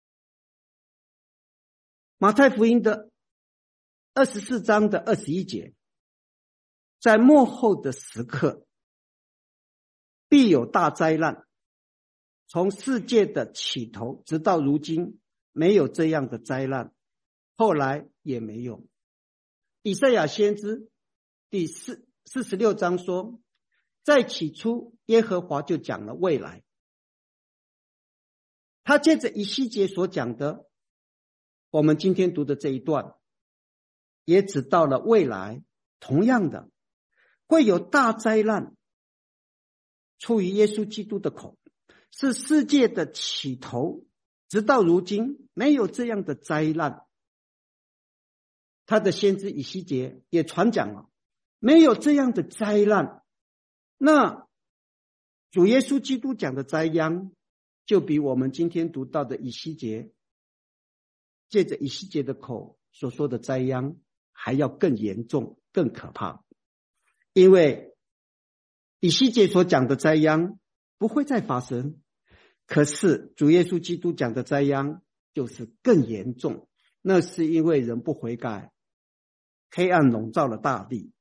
S5: 马太福音的二十四章的二十一节，在末后的时刻，必有大灾难，从世界的起头直到如今，没有这样的灾难，后来也没有。以赛亚先知第四四十六章说，在起初耶和华就讲了未来。他接着以西结所讲的，我们今天读的这一段，也指到了未来，同样的会有大灾难出于耶稣基督的口，是世界的起头，直到如今没有这样的灾难。他的先知以西结也传讲了，没有这样的灾难。那主耶稣基督讲的灾殃，就比我们今天读到的以西结，借着以西结的口所说的灾殃还要更严重更可怕。因为以西结所讲的灾殃不会再发生，可是主耶稣基督讲的灾殃就是更严重，那是因为人不悔改，黑暗笼罩了大地。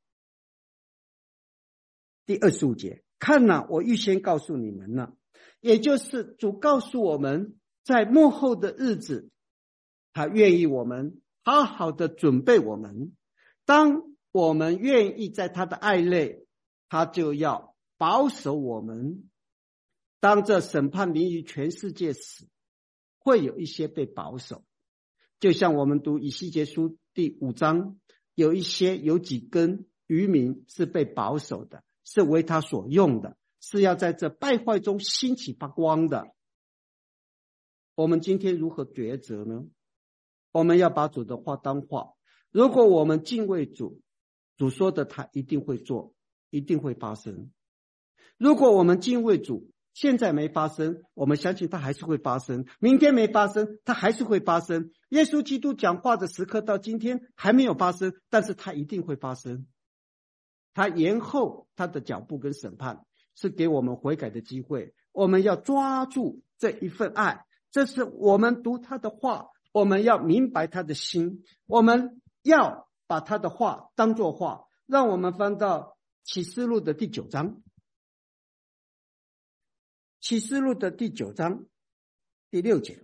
S5: 第二十五节，看哪，我预先告诉你们了，也就是主告诉我们，在末后的日子，他愿意我们好好的准备我们，当我们愿意在他的爱内，他就要保守我们。当这审判临于全世界时，会有一些被保守，就像我们读以西结书第五章，有一些有几根渔民是被保守的，是为他所用的，是要在这败坏中兴起发光的。我们今天如何抉择呢？我们要把主的话当话，如果我们敬畏主，主说的他一定会做，一定会发生。如果我们敬畏主，现在没发生，我们相信它还是会发生，明天没发生，它还是会发生。耶稣基督讲话的时刻到今天还没有发生，但是它一定会发生。他延后他的脚步跟审判，是给我们悔改的机会。我们要抓住这一份爱，这是我们读他的话，我们要明白他的心，我们要把他的话当作话。让我们翻到启示录的第九章，启示录的第九章第六节，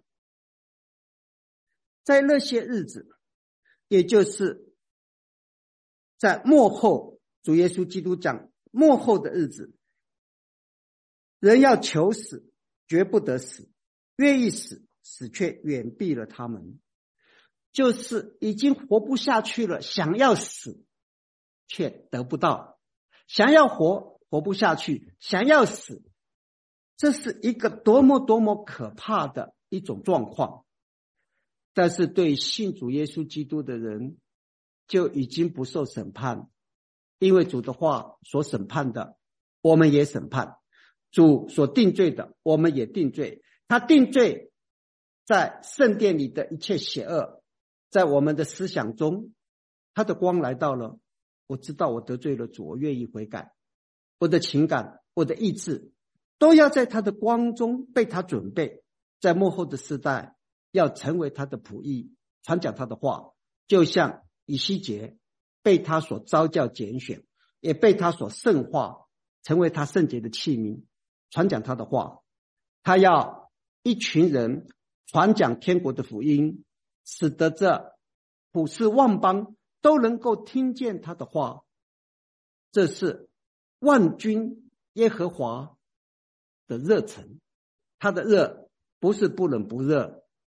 S5: 在那些日子，也就是在末后，主耶稣基督讲末后的日子，人要求死，绝不得死；愿意死，死却远避了他们。就是已经活不下去了，想要死却得不到，想要活活不下去，想要死，这是一个多么多么可怕的一种状况。但是对信主耶稣基督的人就已经不受审判，因为主的话所审判的我们也审判，主所定罪的我们也定罪。他定罪在圣殿里的一切邪恶，在我们的思想中，他的光来到了，我知道我得罪了主，我愿意悔改，我的情感，我的意志都要在他的光中被他准备，在末后的时代要成为他的仆役，传讲他的话，就像以西结被他所召叫拣选，也被他所圣化，成为他圣洁的器皿，传讲他的话。他要一群人传讲天国的福音，使得这普世万邦都能够听见他的话。这是万军耶和华的热忱，他的热不是不冷不热，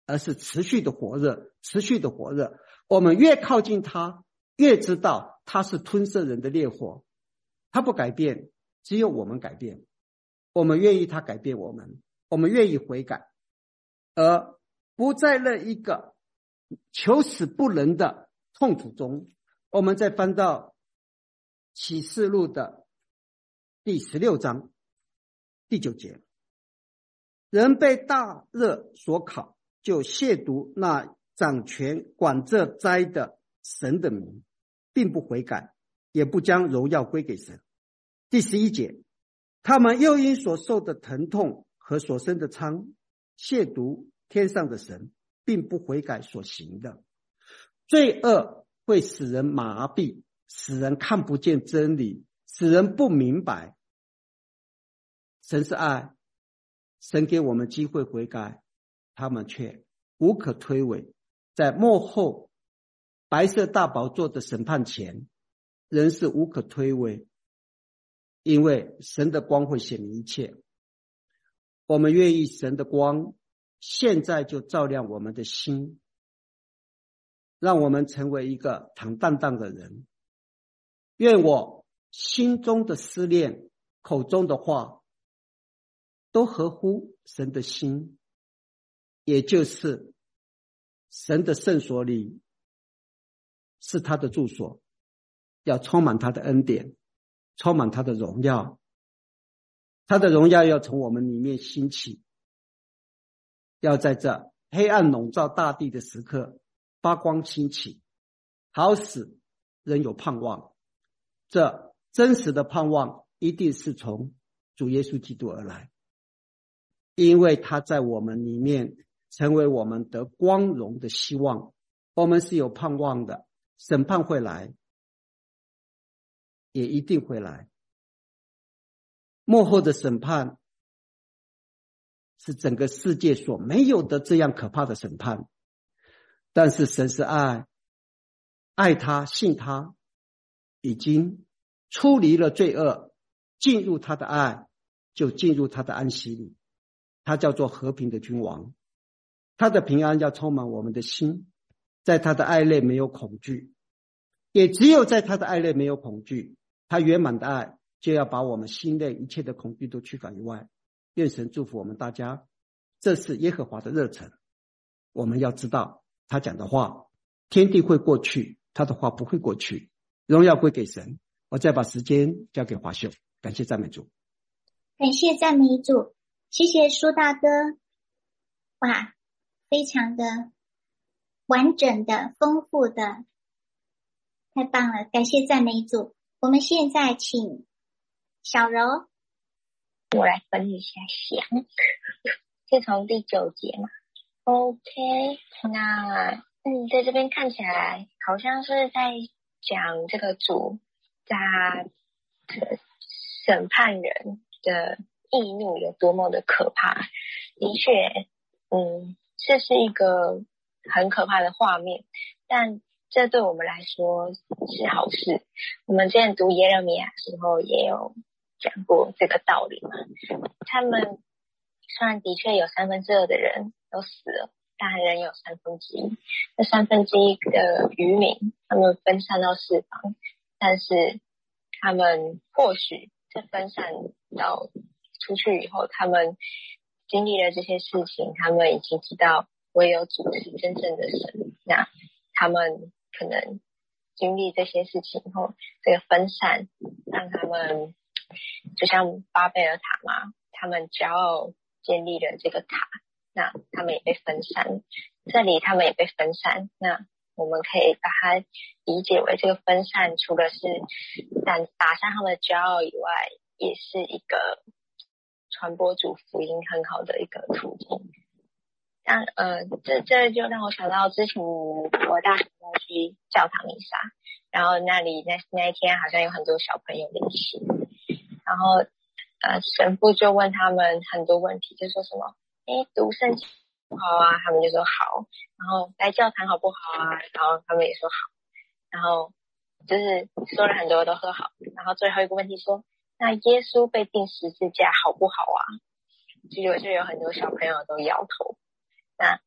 S5: 而是持续的火热，持续的火热。我们越靠近他，越知道他是吞噬人的烈火，他不改变，只有我们改变。我们愿意他改变我们，我们愿意悔改，而不在那一个求死不能的痛苦中。我们再翻到启示录的第十六章第九节，人被大热所烤，就亵渎那掌权管这灾的神的名，并不悔改，也不将荣耀归给神。第十一节，他们又因所受的疼痛和所生的疮亵渎天上的神，并不悔改所行的。罪恶会使人麻痹，使人看不见真理，使人不明白神是爱，神给我们机会悔改，他们却无可推诿。在末后白色大宝座的审判前，人是无可推诿，因为神的光会显明一切。我们愿意神的光现在就照亮我们的心，让我们成为一个坦荡荡的人。愿我心中的思念，口中的话，都合乎神的心，也就是神的圣所里是他的住所，要充满他的恩典，充满他的荣耀，他的荣耀要从我们里面兴起，要在这黑暗笼罩大地的时刻发光兴起，好使人有盼望。这真实的盼望一定是从主耶稣基督而来，因为他在我们里面成为我们得光荣的希望。我们是有盼望的，审判会来，也一定会来。末后的审判是整个世界所没有的这样可怕的审判，但是神是爱，爱他信他，已经出离了罪恶，进入他的爱，就进入他的安息里。他叫做和平的君王，他的平安要充满我们的心，在他的爱内没有恐惧，也只有在他的爱内没有恐惧，他圆满的爱就要把我们心内一切的恐惧都驱赶以外。愿神祝福我们大家，这是耶和华的热忱。我们要知道他讲的话，天地会过去，他的话不会过去，荣耀归给神。我再把时间交给华秀，感谢赞美主。
S1: 感谢赞美主，谢谢苏大哥，哇，非常的完整的丰富的，太棒了，感谢赞美主。我们现在请小柔，
S6: 我来分一下享，是从第九节嘛 OK， 那嗯，在这边看起来好像是在讲这个主他审判人的易怒有多么的可怕。的确嗯，这是一个很可怕的画面，但这对我们来说是好事。我们之前读耶勒米亚的时候也有讲过这个道理嘛。他们虽然的确有三分之二的人都死了，但仍有三分之一。那三分之一的渔民，他们分散到四方，但是他们或许这分散到出去以后，他们经历了这些事情，他们已经知道唯有主是真正的神。那他们可能经历这些事情后，这个分散让他们就像巴贝尔塔嘛，他们骄傲建立了这个塔，那他们也被分散，这里他们也被分散。那我们可以把它理解为这个分散除了是打打伤他们的骄傲以外，也是一个传播主福音很好的一个途径。但呃，这这就让我想到之前我大学要去教堂弥撒，然后那里那那一天好像有很多小朋友灵洗，然后呃神父就问他们很多问题，就说什么诶读圣经好不好啊，他们就说好，然后来教堂好不好啊，然后他们也说好，然后就是说了很多都说好，然后最后一个问题说那耶稣被钉十字架好不好啊，结果就有很多小朋友都摇头。那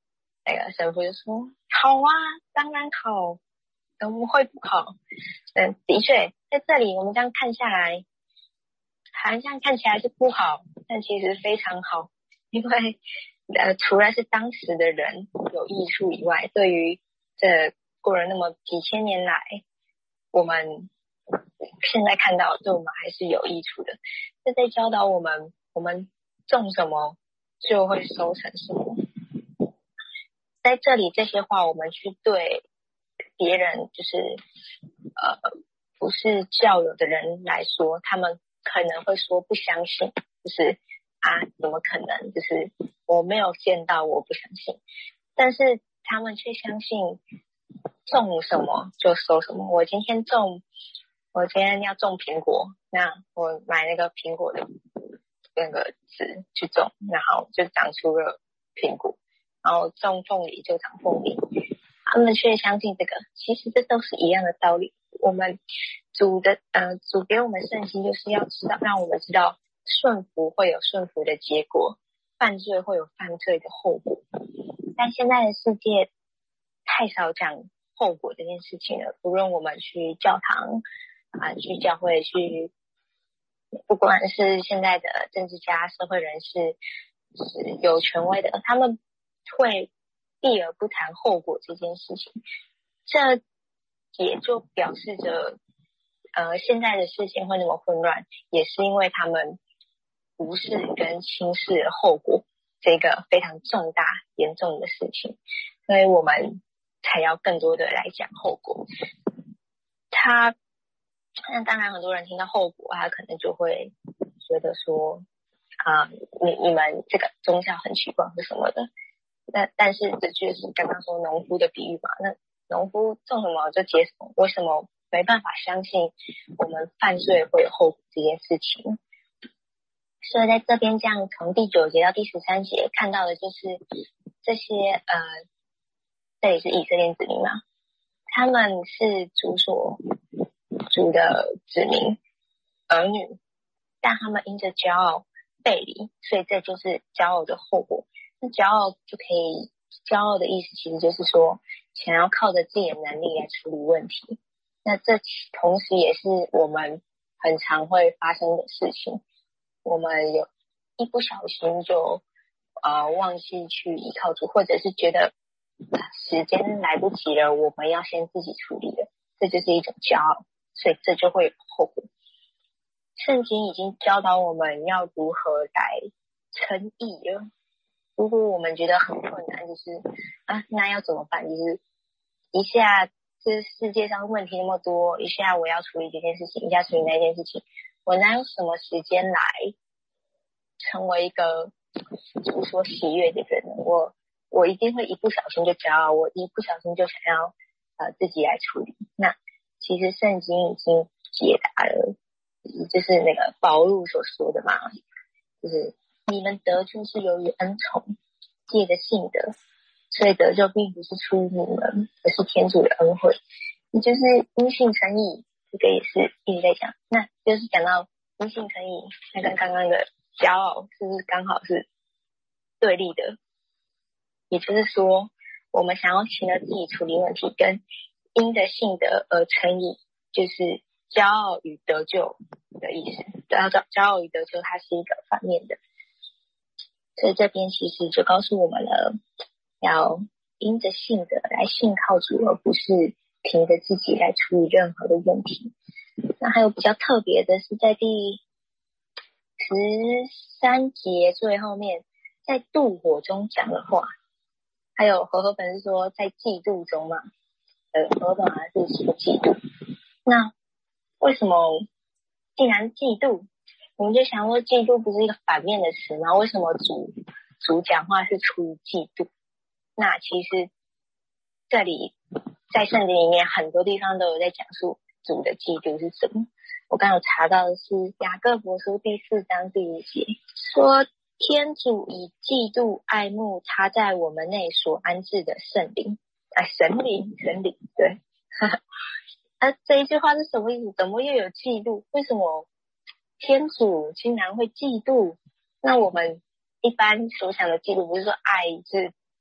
S6: 那个神父就说好啊，当然好，怎么会不好？嗯，的确在这里我们这样看下来，好像看起来是不好，但其实非常好，因为呃，除了是当时的人有益处以外，对于这过了那么几千年来，我们现在看到对我们还是有益处的。这在教导我们，我们种什么就会收成什么。在这里这些话我们去对别人，就是呃不是教友的人来说，他们可能会说不相信，就是啊怎么可能，就是我没有见到我不相信，但是他们却相信种什么就收什么。我今天种我今天要种苹果，那我买那个苹果的那个籽去种，然后就长出了苹果，然后种凤梨就长凤梨。他们却相信这个，其实这都是一样的道理。我们主的呃主给我们圣经，就是要知道，让我们知道顺服会有顺服的结果，犯罪会有犯罪的后果。但现在的世界太少讲后果这件事情了，无论我们去教堂啊、去教会，去不管是现在的政治家、社会人士，就是有权威的，他们会避而不谈后果这件事情。这也就表示着呃，现在的事情会那么混乱，也是因为他们无视跟轻视后果这个非常重大严重的事情，所以我们才要更多的来讲后果。他那当然很多人听到后果，他可能就会觉得说啊、呃，你你们这个宗教很奇怪或什么的。那但是这就是刚刚说农夫的比喻嘛，那农夫种什么就结什么，为什么没办法相信我们犯罪会有后果这件事情？所以在这边这样从第九节到第十三节看到的就是这些呃，这里是以色列子民嘛，他们是主所主的子民儿女，但他们因着骄傲背离，所以这就是骄傲的后果。那骄傲就可以，骄傲的意思其实就是说想要靠着自己的能力来处理问题，那这同时也是我们很常会发生的事情。我们有一不小心就呃忘记去依靠主，或者是觉得、呃、时间来不及了，我们要先自己处理了，这就是一种骄傲，所以这就会有后果。圣经已经教导我们要如何来称义了。如果我们觉得很困难，就是啊，那要怎么办？就是一下这世界上问题那么多，一下我要处理这件事情，一下处理那件事情，我哪有什么时间来成为一个主所喜悦的人呢？我我一定会一不小心就骄傲，我一不小心就想要呃自己来处理。那其实圣经已经解答了，就是那个保禄所说的嘛，就是你们得救是由于恩宠，借着信德，所以得救并不是出于你们，而是天主的恩惠。也就是因信称义，这个也是一直在讲。那就是讲到因信称义，那跟刚刚的骄傲是不是刚好是对立的？也就是说，我们想要凭着自己处理问题，跟因着信德而称义，就是骄傲与得救的意思。骄傲与得救，它是一个反面的。所以这边其实就告诉我们了，要因着信德来信靠主，而不是凭着自己来处理任何的问题。那还有比较特别的是在第十三节最后面，在妒火中讲的话，还有和合本是说在嫉妒中嘛，呃，和合本还是说嫉妒。那为什么既然嫉妒，我们就想说嫉妒不是一个反面的词吗？为什么主主讲话是出于嫉妒？那其实这里在圣经里面很多地方都有在讲述主的嫉妒是什么。我刚有查到的是雅各伯书第四章第五节，说天主以嫉妒爱慕他在我们内所安置的圣灵，哎，神灵，神灵，对。啊，这一句话是什么意思？怎么又有嫉妒？为什么天主竟然会嫉妒？那我们一般所想的嫉妒不是说爱是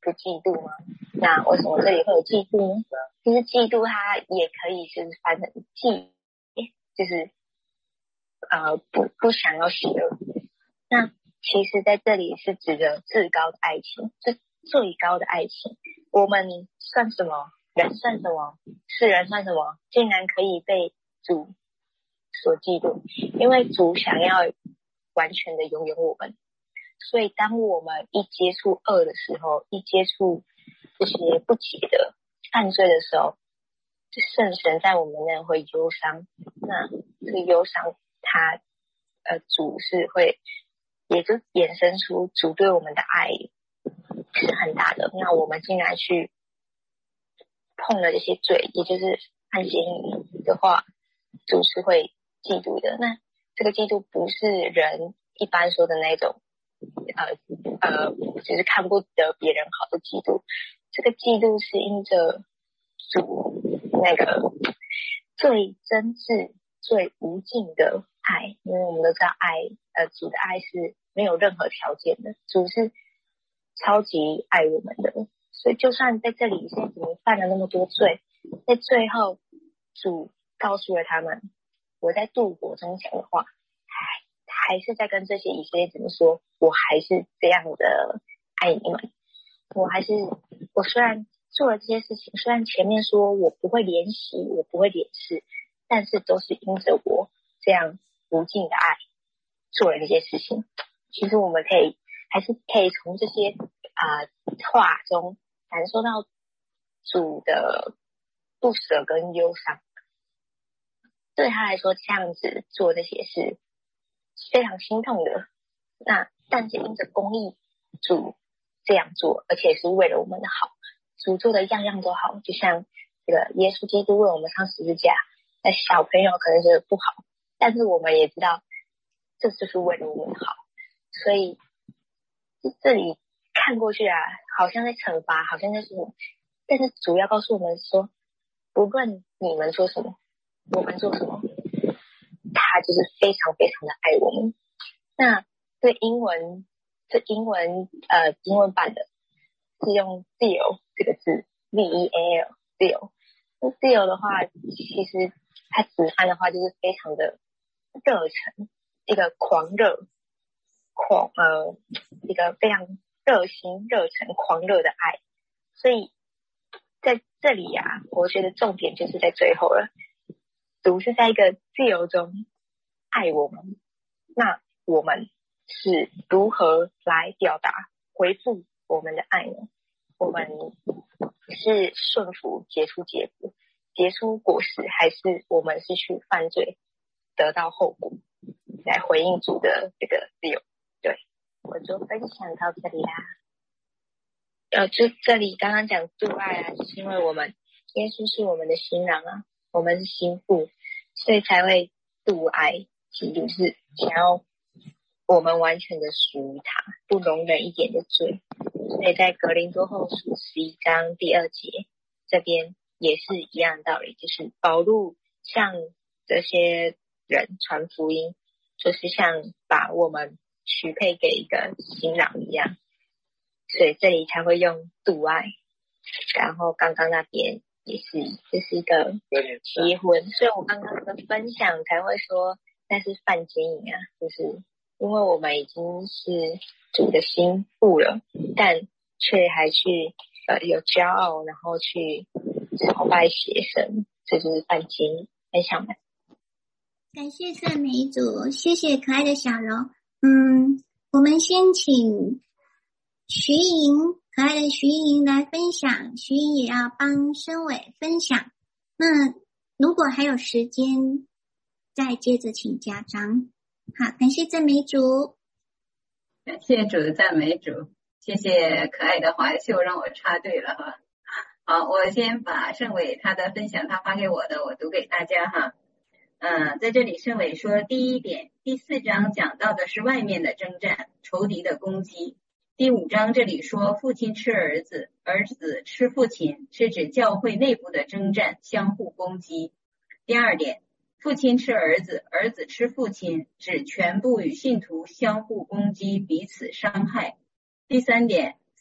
S6: 不嫉妒吗？那为什么这里会有嫉妒呢？其实嫉妒它也可以就是翻成嫉，就是呃不不想要喜乐。那其实在这里是指的至高的爱情，是最高的爱情。我们算什么？人算什么？世人算什么？竟然可以被主所嫉妒，因为主想要完全的拥有我们。所以当我们一接触恶的时候，一接触这些不洁的犯罪的时候，圣神在我们那会忧伤。那这个忧伤它呃主是会也就衍生出主对我们的爱是很大的。那我们竟然去碰了这些罪，也就是犯奸淫的话，主是会嫉妒的。那这个嫉妒不是人一般说的那种呃呃，就是看不得别人好的嫉妒。这个嫉妒是因着主那个最真挚、最无尽的爱，因为我们都知道爱，呃，主的爱是没有任何条件的，主是超级爱我们的。所以就算在这里现在你们犯了那么多罪，在最后主告诉了他们，我在渡国中讲的话，还是在跟这些以色列人说，我还是这样的爱你们。我还是我虽然做了这些事情，虽然前面说我不会怜惜，我不会怜视，但是都是因着我这样无尽的爱做了这些事情。其实我们可以还是可以从这些啊、呃、话中感受到主的不舍跟忧伤。对他来说，这样子做这些事非常心痛的。那但是因着公义，主这样做，而且是为了我们的好。主做的样样都好，就像这个耶稣基督为我们上十字架。那小朋友可能觉得不好，但是我们也知道这就是为了我们好。所以这里看过去啊，好像在惩罚，好像在什么，但是主要告诉我们说，不论你们做什么，我们做什么，他就是非常非常的爱我们。那这英文这英文呃英文版的是用 zeal 这个字 V E A L zeal。 那 zeal 的话，其实它直翻的话就是非常的热忱，一个狂热狂呃一个非常热心热忱狂热的爱。所以在这里啊，我觉得重点就是在最后了，主是在一个自由中爱我们。那我们是如何来表达回复我们的爱呢？我们是顺服结出结果结出果实，还是我们是去犯罪得到后果，来回应主的这个自由？对，我就分享到这里啦。呃，就这里刚刚讲度爱啊，就是因为我们耶稣是我们的新郎啊，我们是新妇，所以才会度爱，其实是想要我们完全的属于他，不容忍一点的罪。所以在格林多后书十一章第二节这边也是一样的道理，就是保禄向这些人传福音，就是像把我们许配给一个新郎一样，所以这里才会用度爱。然后刚刚那边也是，这是一个结婚，所以我刚刚的分享才会说那是犯奸淫啊，就是因为我们已经是主的心腹了，但却还去呃有骄傲，然后去朝拜邪神，这就是犯奸淫。分享吧。
S1: 感谢赞美主，谢谢可爱的小柔。嗯，我们先请徐莹，可爱的徐莹来分享，徐莹也要帮申伟分享。那如果还有时间，再接着请家长。好，感谢赞美主，
S7: 感谢主的赞美主，谢谢可爱的华秀让我插队了哈。好，我先把盛伟他的分享他发给我的我读给大家哈。嗯，在这里盛伟说，第一点，第四章讲到的是外面的征战，仇敌的攻击。第五章这里说父亲吃儿子，儿子吃父亲，是指教会内部的征战，相互攻击。第二点，父亲吃儿子，儿子吃父亲，指全部与信徒相互攻击，彼此伤害。第三点，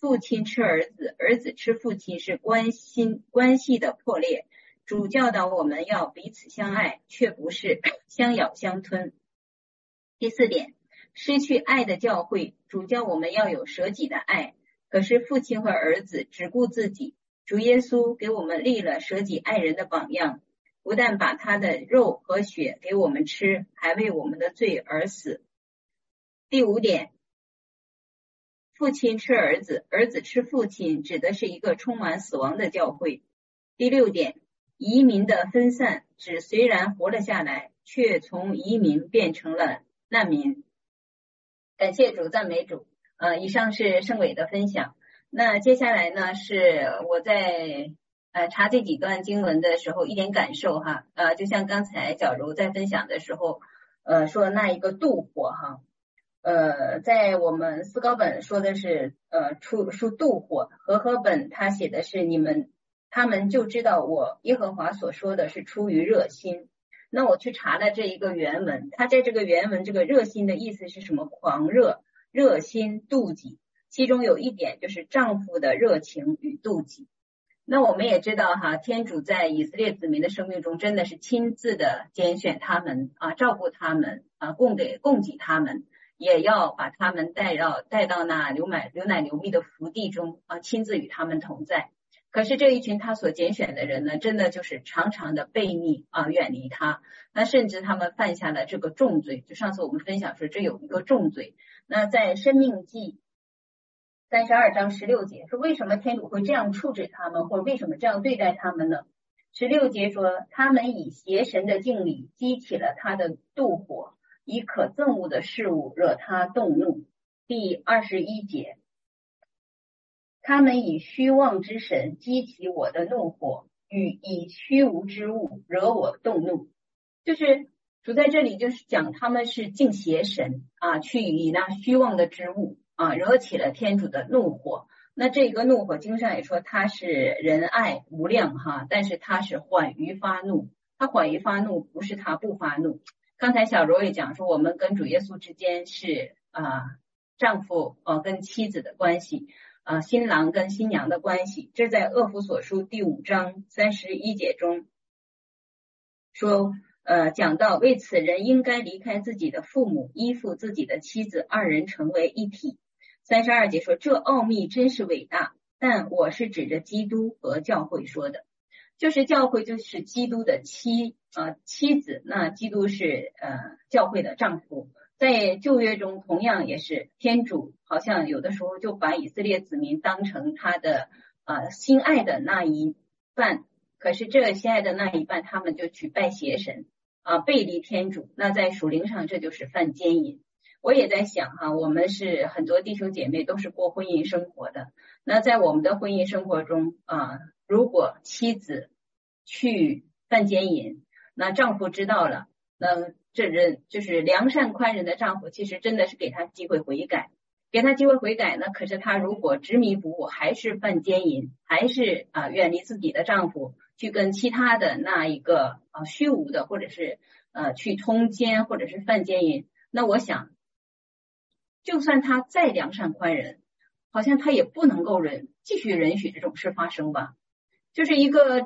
S7: 父亲吃儿子，儿子吃父亲，是关心关系的破裂。主教导我们要彼此相爱，却不是相咬相吞。第四点，失去爱的教会，主教我们要有舍己的爱，可是父亲和儿子只顾自己。主耶稣给我们立了舍己爱人的榜样，不但把他的肉和血给我们吃，还为我们的罪而死。第五点，父亲吃儿子，儿子吃父亲，指的是一个充满死亡的教会。第六点，移民的分散，指虽然活了下来，却从移民变成了难民。感谢主，赞美主。呃，以上是圣伟的分享。那接下来呢，是我在呃查这几段经文的时候一点感受哈。呃，就像刚才小柔在分享的时候，呃，说那一个妒火哈。呃，在我们思高本说的是呃出出妒火，和合本他写的是你们他们就知道我耶和华所说的是出于热心。那我去查了这一个原文，他在这个原文这个热心的意思是什么？狂热、热心、妒忌，其中有一点就是丈夫的热情与妒忌。那我们也知道哈，天主在以色列子民的生命中真的是亲自的拣选他们啊，照顾他们啊，供给供给他们，也要把他们带到带到那流奶流奶流蜜的福地中啊，亲自与他们同在。可是这一群他所拣选的人呢，真的就是常常的背逆啊，远离他。那甚至他们犯下了这个重罪，就上次我们分享说这有一个重罪。那在申命记三十二章十六节说，为什么天主会这样处置他们，或者为什么这样对待他们呢？十六节说，他们以邪神的敬礼激起了他的妒火，以可憎恶的事物惹他动怒。第二十一节，他们以虚妄之神激起我的怒火，与以虚无之物惹我动怒。就是主在这里就是讲他们是敬邪神啊，去以那虚妄的之物啊惹起了天主的怒火。那这个怒火经上也说他是仁爱无量哈，但是他是缓于发怒，他缓于发怒不是他不发怒。刚才小柔也讲说，我们跟主耶稣之间是啊丈夫呃跟妻子的关系。啊，新郎跟新娘的关系，这在厄弗所书第五章三十一节中说，呃，讲到为此人应该离开自己的父母，依附自己的妻子，二人成为一体。三十二节说，这奥秘真是伟大，但我是指着基督和教会说的，就是教会就是基督的妻呃妻子，那基督是呃教会的丈夫。在旧约中同样也是天主好像有的时候就把以色列子民当成他的呃心爱的那一半，可是这心爱的那一半他们就去拜邪神啊、呃，背离天主，那在属灵上这就是犯奸淫。我也在想哈，我们是很多弟兄姐妹都是过婚姻生活的，那在我们的婚姻生活中啊、呃，如果妻子去犯奸淫，那丈夫知道了，那这人就是良善宽仁的丈夫，其实真的是给他机会悔改，给他机会悔改呢。可是他如果执迷不悟，还是犯奸淫，还是啊远离自己的丈夫，去跟其他的那一个啊虚无的，或者是呃去通奸，或者是犯奸淫，那我想，就算他再良善宽仁，好像他也不能够忍继续允许这种事发生吧。就是一个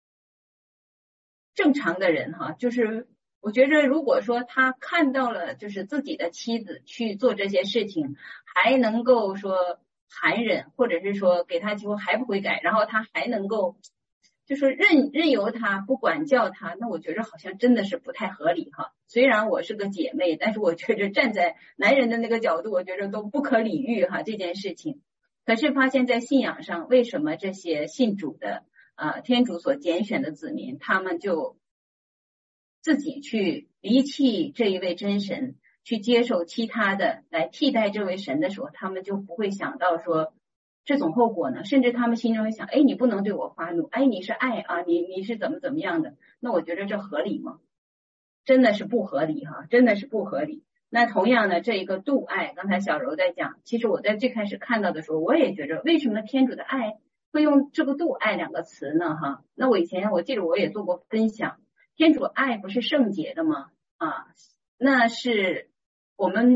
S7: 正常的人哈，就是。我觉着如果说他看到了就是自己的妻子去做这些事情，还能够说含忍，或者是说给他机会还不悔改，然后他还能够就是任任由他不管教他，那我觉着好像真的是不太合理哈。虽然我是个姐妹，但是我觉着站在男人的那个角度，我觉着都不可理喻哈这件事情。可是发现在信仰上，为什么这些信主的呃天主所拣选的子民，他们就自己去离弃这一位真神，去接受其他的来替代这位神的时候，他们就不会想到说这种后果呢？甚至他们心中会想，哎，你不能对我发怒，哎，你是爱啊，你你是怎么怎么样的？那我觉得这合理吗？真的是不合理哈，真的是不合理。那同样的这一个妒爱，刚才小柔在讲，其实我在最开始看到的时候，我也觉得为什么天主的爱会用这个妒爱两个词呢？哈，那我以前我记得我也做过分享。天主爱不是圣洁的吗？啊，那是我们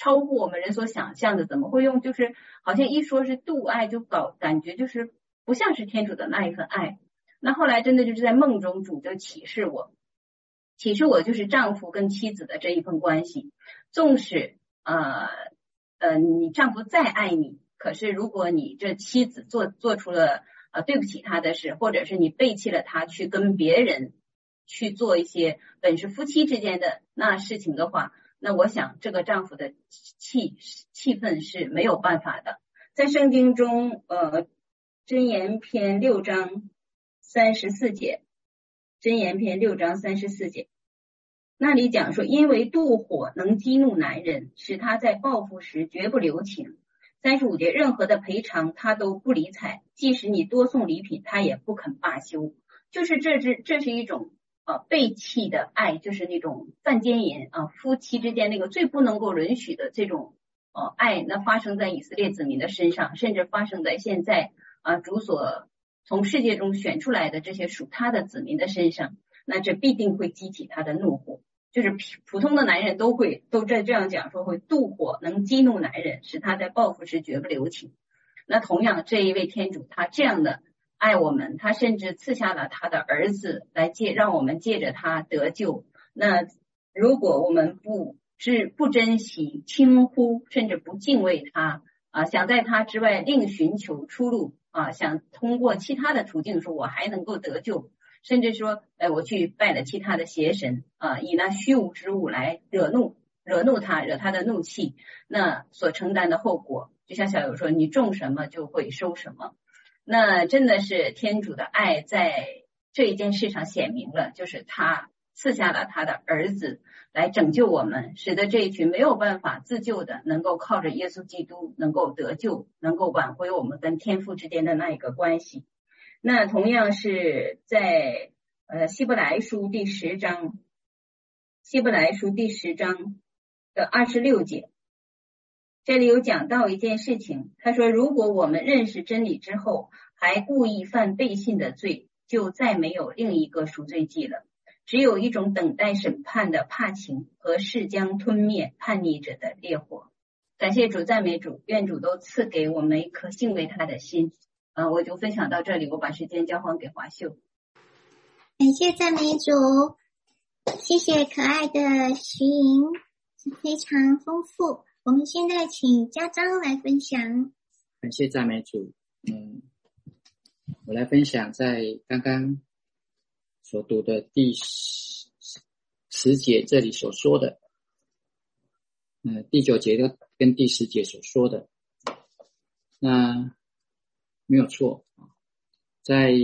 S7: 超乎我们人所想象的，怎么会用就是好像一说是度爱就搞感觉就是不像是天主的那一份爱。那后来真的就是在梦中主就启示我，启示我就是丈夫跟妻子的这一份关系，纵使呃呃你丈夫再爱你，可是如果你这妻子做做出了呃对不起他的事，或者是你背弃了他去跟别人去做一些本是夫妻之间的那事情的话，那我想这个丈夫的气气氛是没有办法的。在圣经中呃箴言篇六章三十四节，箴言篇六章三十四节那里讲说，因为妒火能激怒男人，使他在报复时绝不留情。三十五节，任何的赔偿他都不理睬，即使你多送礼品他也不肯罢休。就是这是这是一种呃背弃的爱，就是那种犯奸淫啊，夫妻之间那个最不能够允许的这种呃爱，那发生在以色列子民的身上，甚至发生在现在啊主所从世界中选出来的这些属他的子民的身上，那这必定会激起他的怒火。就是普通的男人都会都在这样讲说，会妒火能激怒男人，使他在报复时绝不留情。那同样这一位天主他这样的爱我们，他甚至赐下了他的儿子来借让我们借着他得救。那如果我们不知不珍惜轻忽甚至不敬畏他啊，想在他之外另寻求出路啊，想通过其他的途径说我还能够得救，甚至说哎，我去拜了其他的邪神啊，以那虚无之物来惹怒惹怒他，惹他的怒气，那所承担的后果就像小友说，你种什么就会收什么。那真的是天主的爱在这一件事上显明了，就是他赐下了他的儿子来拯救我们，使得这一群没有办法自救的能够靠着耶稣基督能够得救，能够挽回我们跟天父之间的那一个关系。那同样是在呃希伯来书第十章希伯来书第十章的二十六节，这里有讲到一件事情，他说如果我们认识真理之后还故意犯背信的罪，就再没有另一个赎罪祭了，只有一种等待审判的怕情和誓将吞灭叛逆者的烈火。感谢主，赞美主，愿主都赐给我们一颗敬畏他的心。呃，我就分享到这里，我把时间交还给华秀。
S1: 感谢赞美主，谢谢可爱的徐莹，非常丰富。我们现在请家章来分享。
S2: 感谢赞美主。嗯，我来分享在刚刚所读的第十十节这里所说的，嗯，第九节的跟第十节所说的，那没有错。在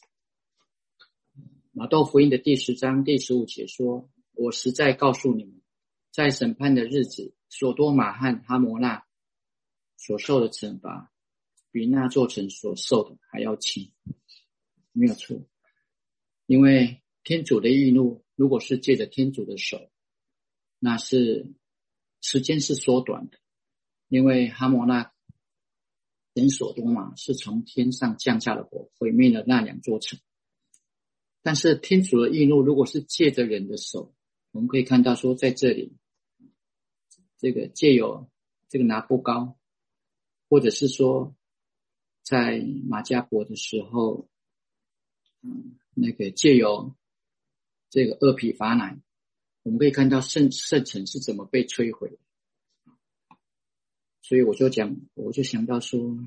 S2: 马窦福音的第十章第十五节说，我实在告诉你们，在审判的日子，所多玛和哈摩那所受的惩罚比那座城所受的还要轻。没有错，因为天主的义怒如果是借着天主的手，那是时间是缩短的，因为哈摩那跟所多玛是从天上降下的火毁灭了那两座城。但是天主的义怒如果是借着人的手，我们可以看到说在这里这个借由这个拿布高，或者是说在马加伯的时候，嗯，那个借由这个厄毗法乃，我们可以看到圣圣城是怎么被摧毁的。所以我就讲，我就想到说，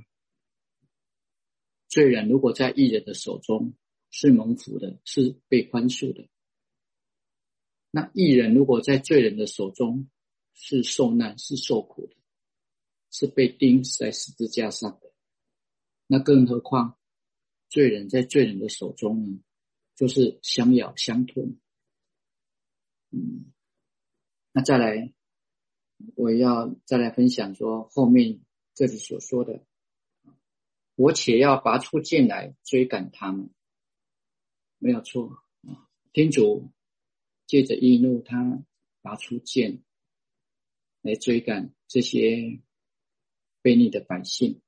S2: 罪人如果在义人的手中是蒙福的，是被宽恕的，那义人如果在罪人的手中是受难，是受苦的，是被钉在十字架上的，那更何况罪人在罪人的手中呢，就是相咬相吞。嗯，那再来我要再来分享说后面这里所说的，我且要拔出剑来追赶他们。没有错，天主借着义怒，他拔出剑来追赶这些悖逆的百姓。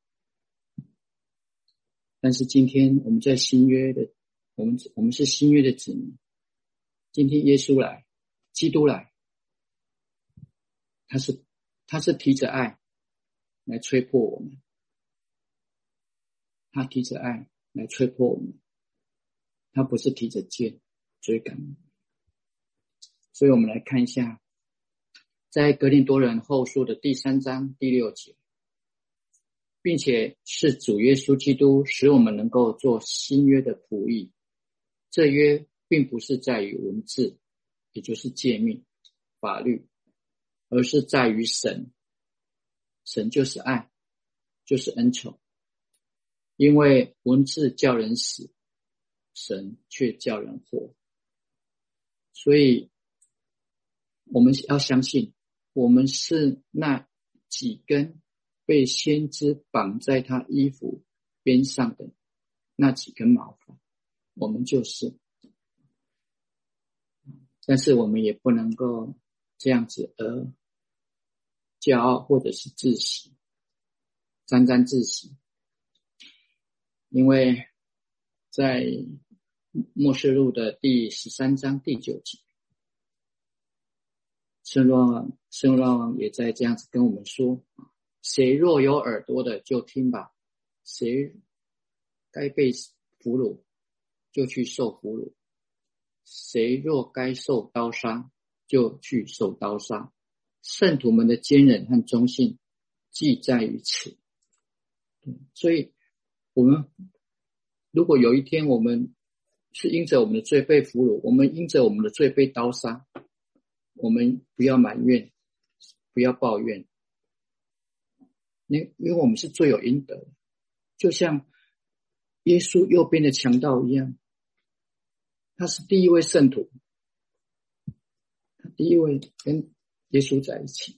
S2: 但是今天我们在新约的，我们我们是新约的子民，今天耶稣来，基督来，他是他是提着爱来吹破我们，他提着爱来吹破我们，他不是提着剑追赶我们。所以我们来看一下，在哥林多人后书的第三章第六节，并且是主耶稣基督使我们能够做新约的仆役。这约并不是在于文字，也就是诫命、法律，而是在于神。神就是爱，就是恩宠。因为文字叫人死，神却叫人活。所以我们要相信，我们是那几根被先知绑在他衣服边上的那几根毛发，我们就是。但是我们也不能够这样子而骄傲或者是自喜，沾沾自喜。因为在默示录的第十三章第九节，圣若望圣若望也在这样子跟我们说，谁若有耳朵的就听吧，谁该被俘虏就去受俘虏，谁若该受刀杀就去受刀杀。圣徒们的坚忍和忠信既在于此。所以我们如果有一天我们是因着我们的罪被俘虏，我们因着我们的罪被刀杀，我们不要埋怨，不要抱怨，因为我们是罪有应得的，就像耶稣右边的强盗一样，他是第一位圣徒，他第一位跟耶稣在一起。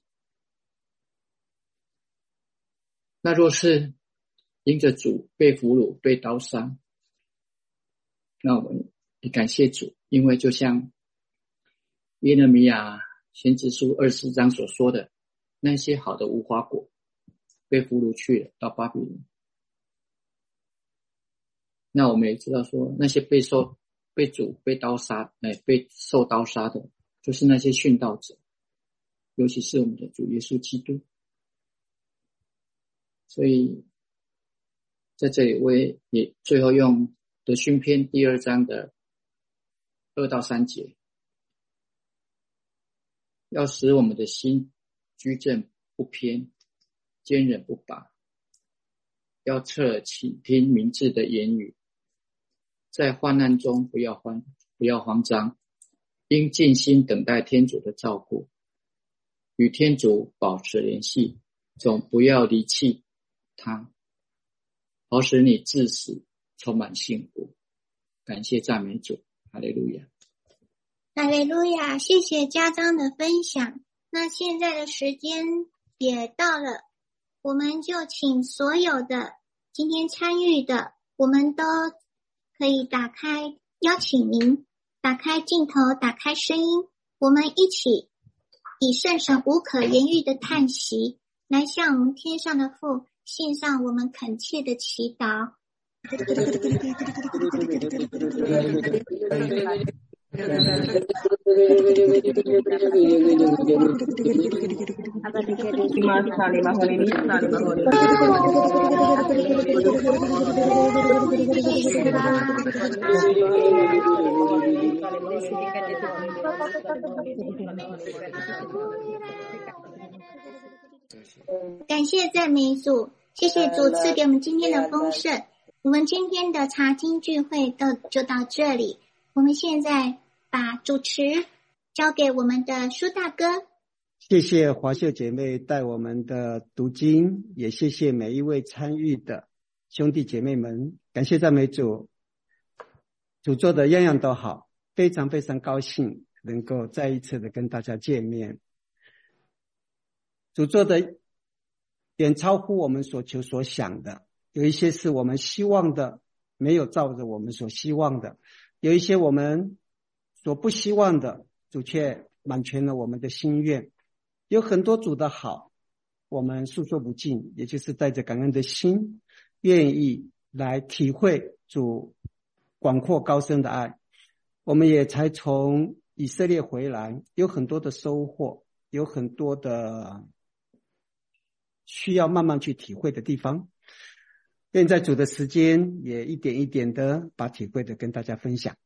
S2: 那若是因着主被俘虏被刀杀，那我们也感谢主，因为就像耶勒米亚先知书二十四章所说的，那些好的无花果被俘虏去了到巴比伦。那我们也知道说，那些被受被主被刀杀哎被受刀杀的，就是那些殉道者，尤其是我们的主耶稣基督。所以在这里我也也最后用得训篇第二章的二到三节，要使我们的心居正不偏，坚忍不拔，要侧耳倾听明智的言语，在患难中不要慌不要慌张，应尽心等待天主的照顾，与天主保持联系，总不要离弃他，好使你至死充满幸福。感谢赞美主，哈利路亚，
S1: 哈利路亚。谢谢家长的分享。那现在的时间也到了，我们就请所有的今天参与的，我们都可以打开，邀请您打开镜头，打开声音，我们一起以圣神无可言喻的叹息来向我们天上的父献上我们恳切的祈祷。感谢赞美主，谢谢主赐给我们今天的丰盛。我们今天的查经聚会到就到这里，我们现在把主持交给我们的舒大哥。
S5: 谢谢华秀姐妹带我们的读经，也谢谢每一位参与的兄弟姐妹们，感谢赞美主。主做的样样都好，非常非常高兴能够再一次的跟大家见面。主做的远超乎我们所求所想的，有一些是我们希望的，没有照着我们所希望的，有一些我们所不希望的，主却满全了我们的心愿。有很多主的好，我们诉说不尽，也就是带着感恩的心，愿意来体会主广阔高深的爱。我们也才从以色列回来，有很多的收获，有很多的需要慢慢去体会的地方。愿在主的时间也一点一点的把体会的跟大家分享。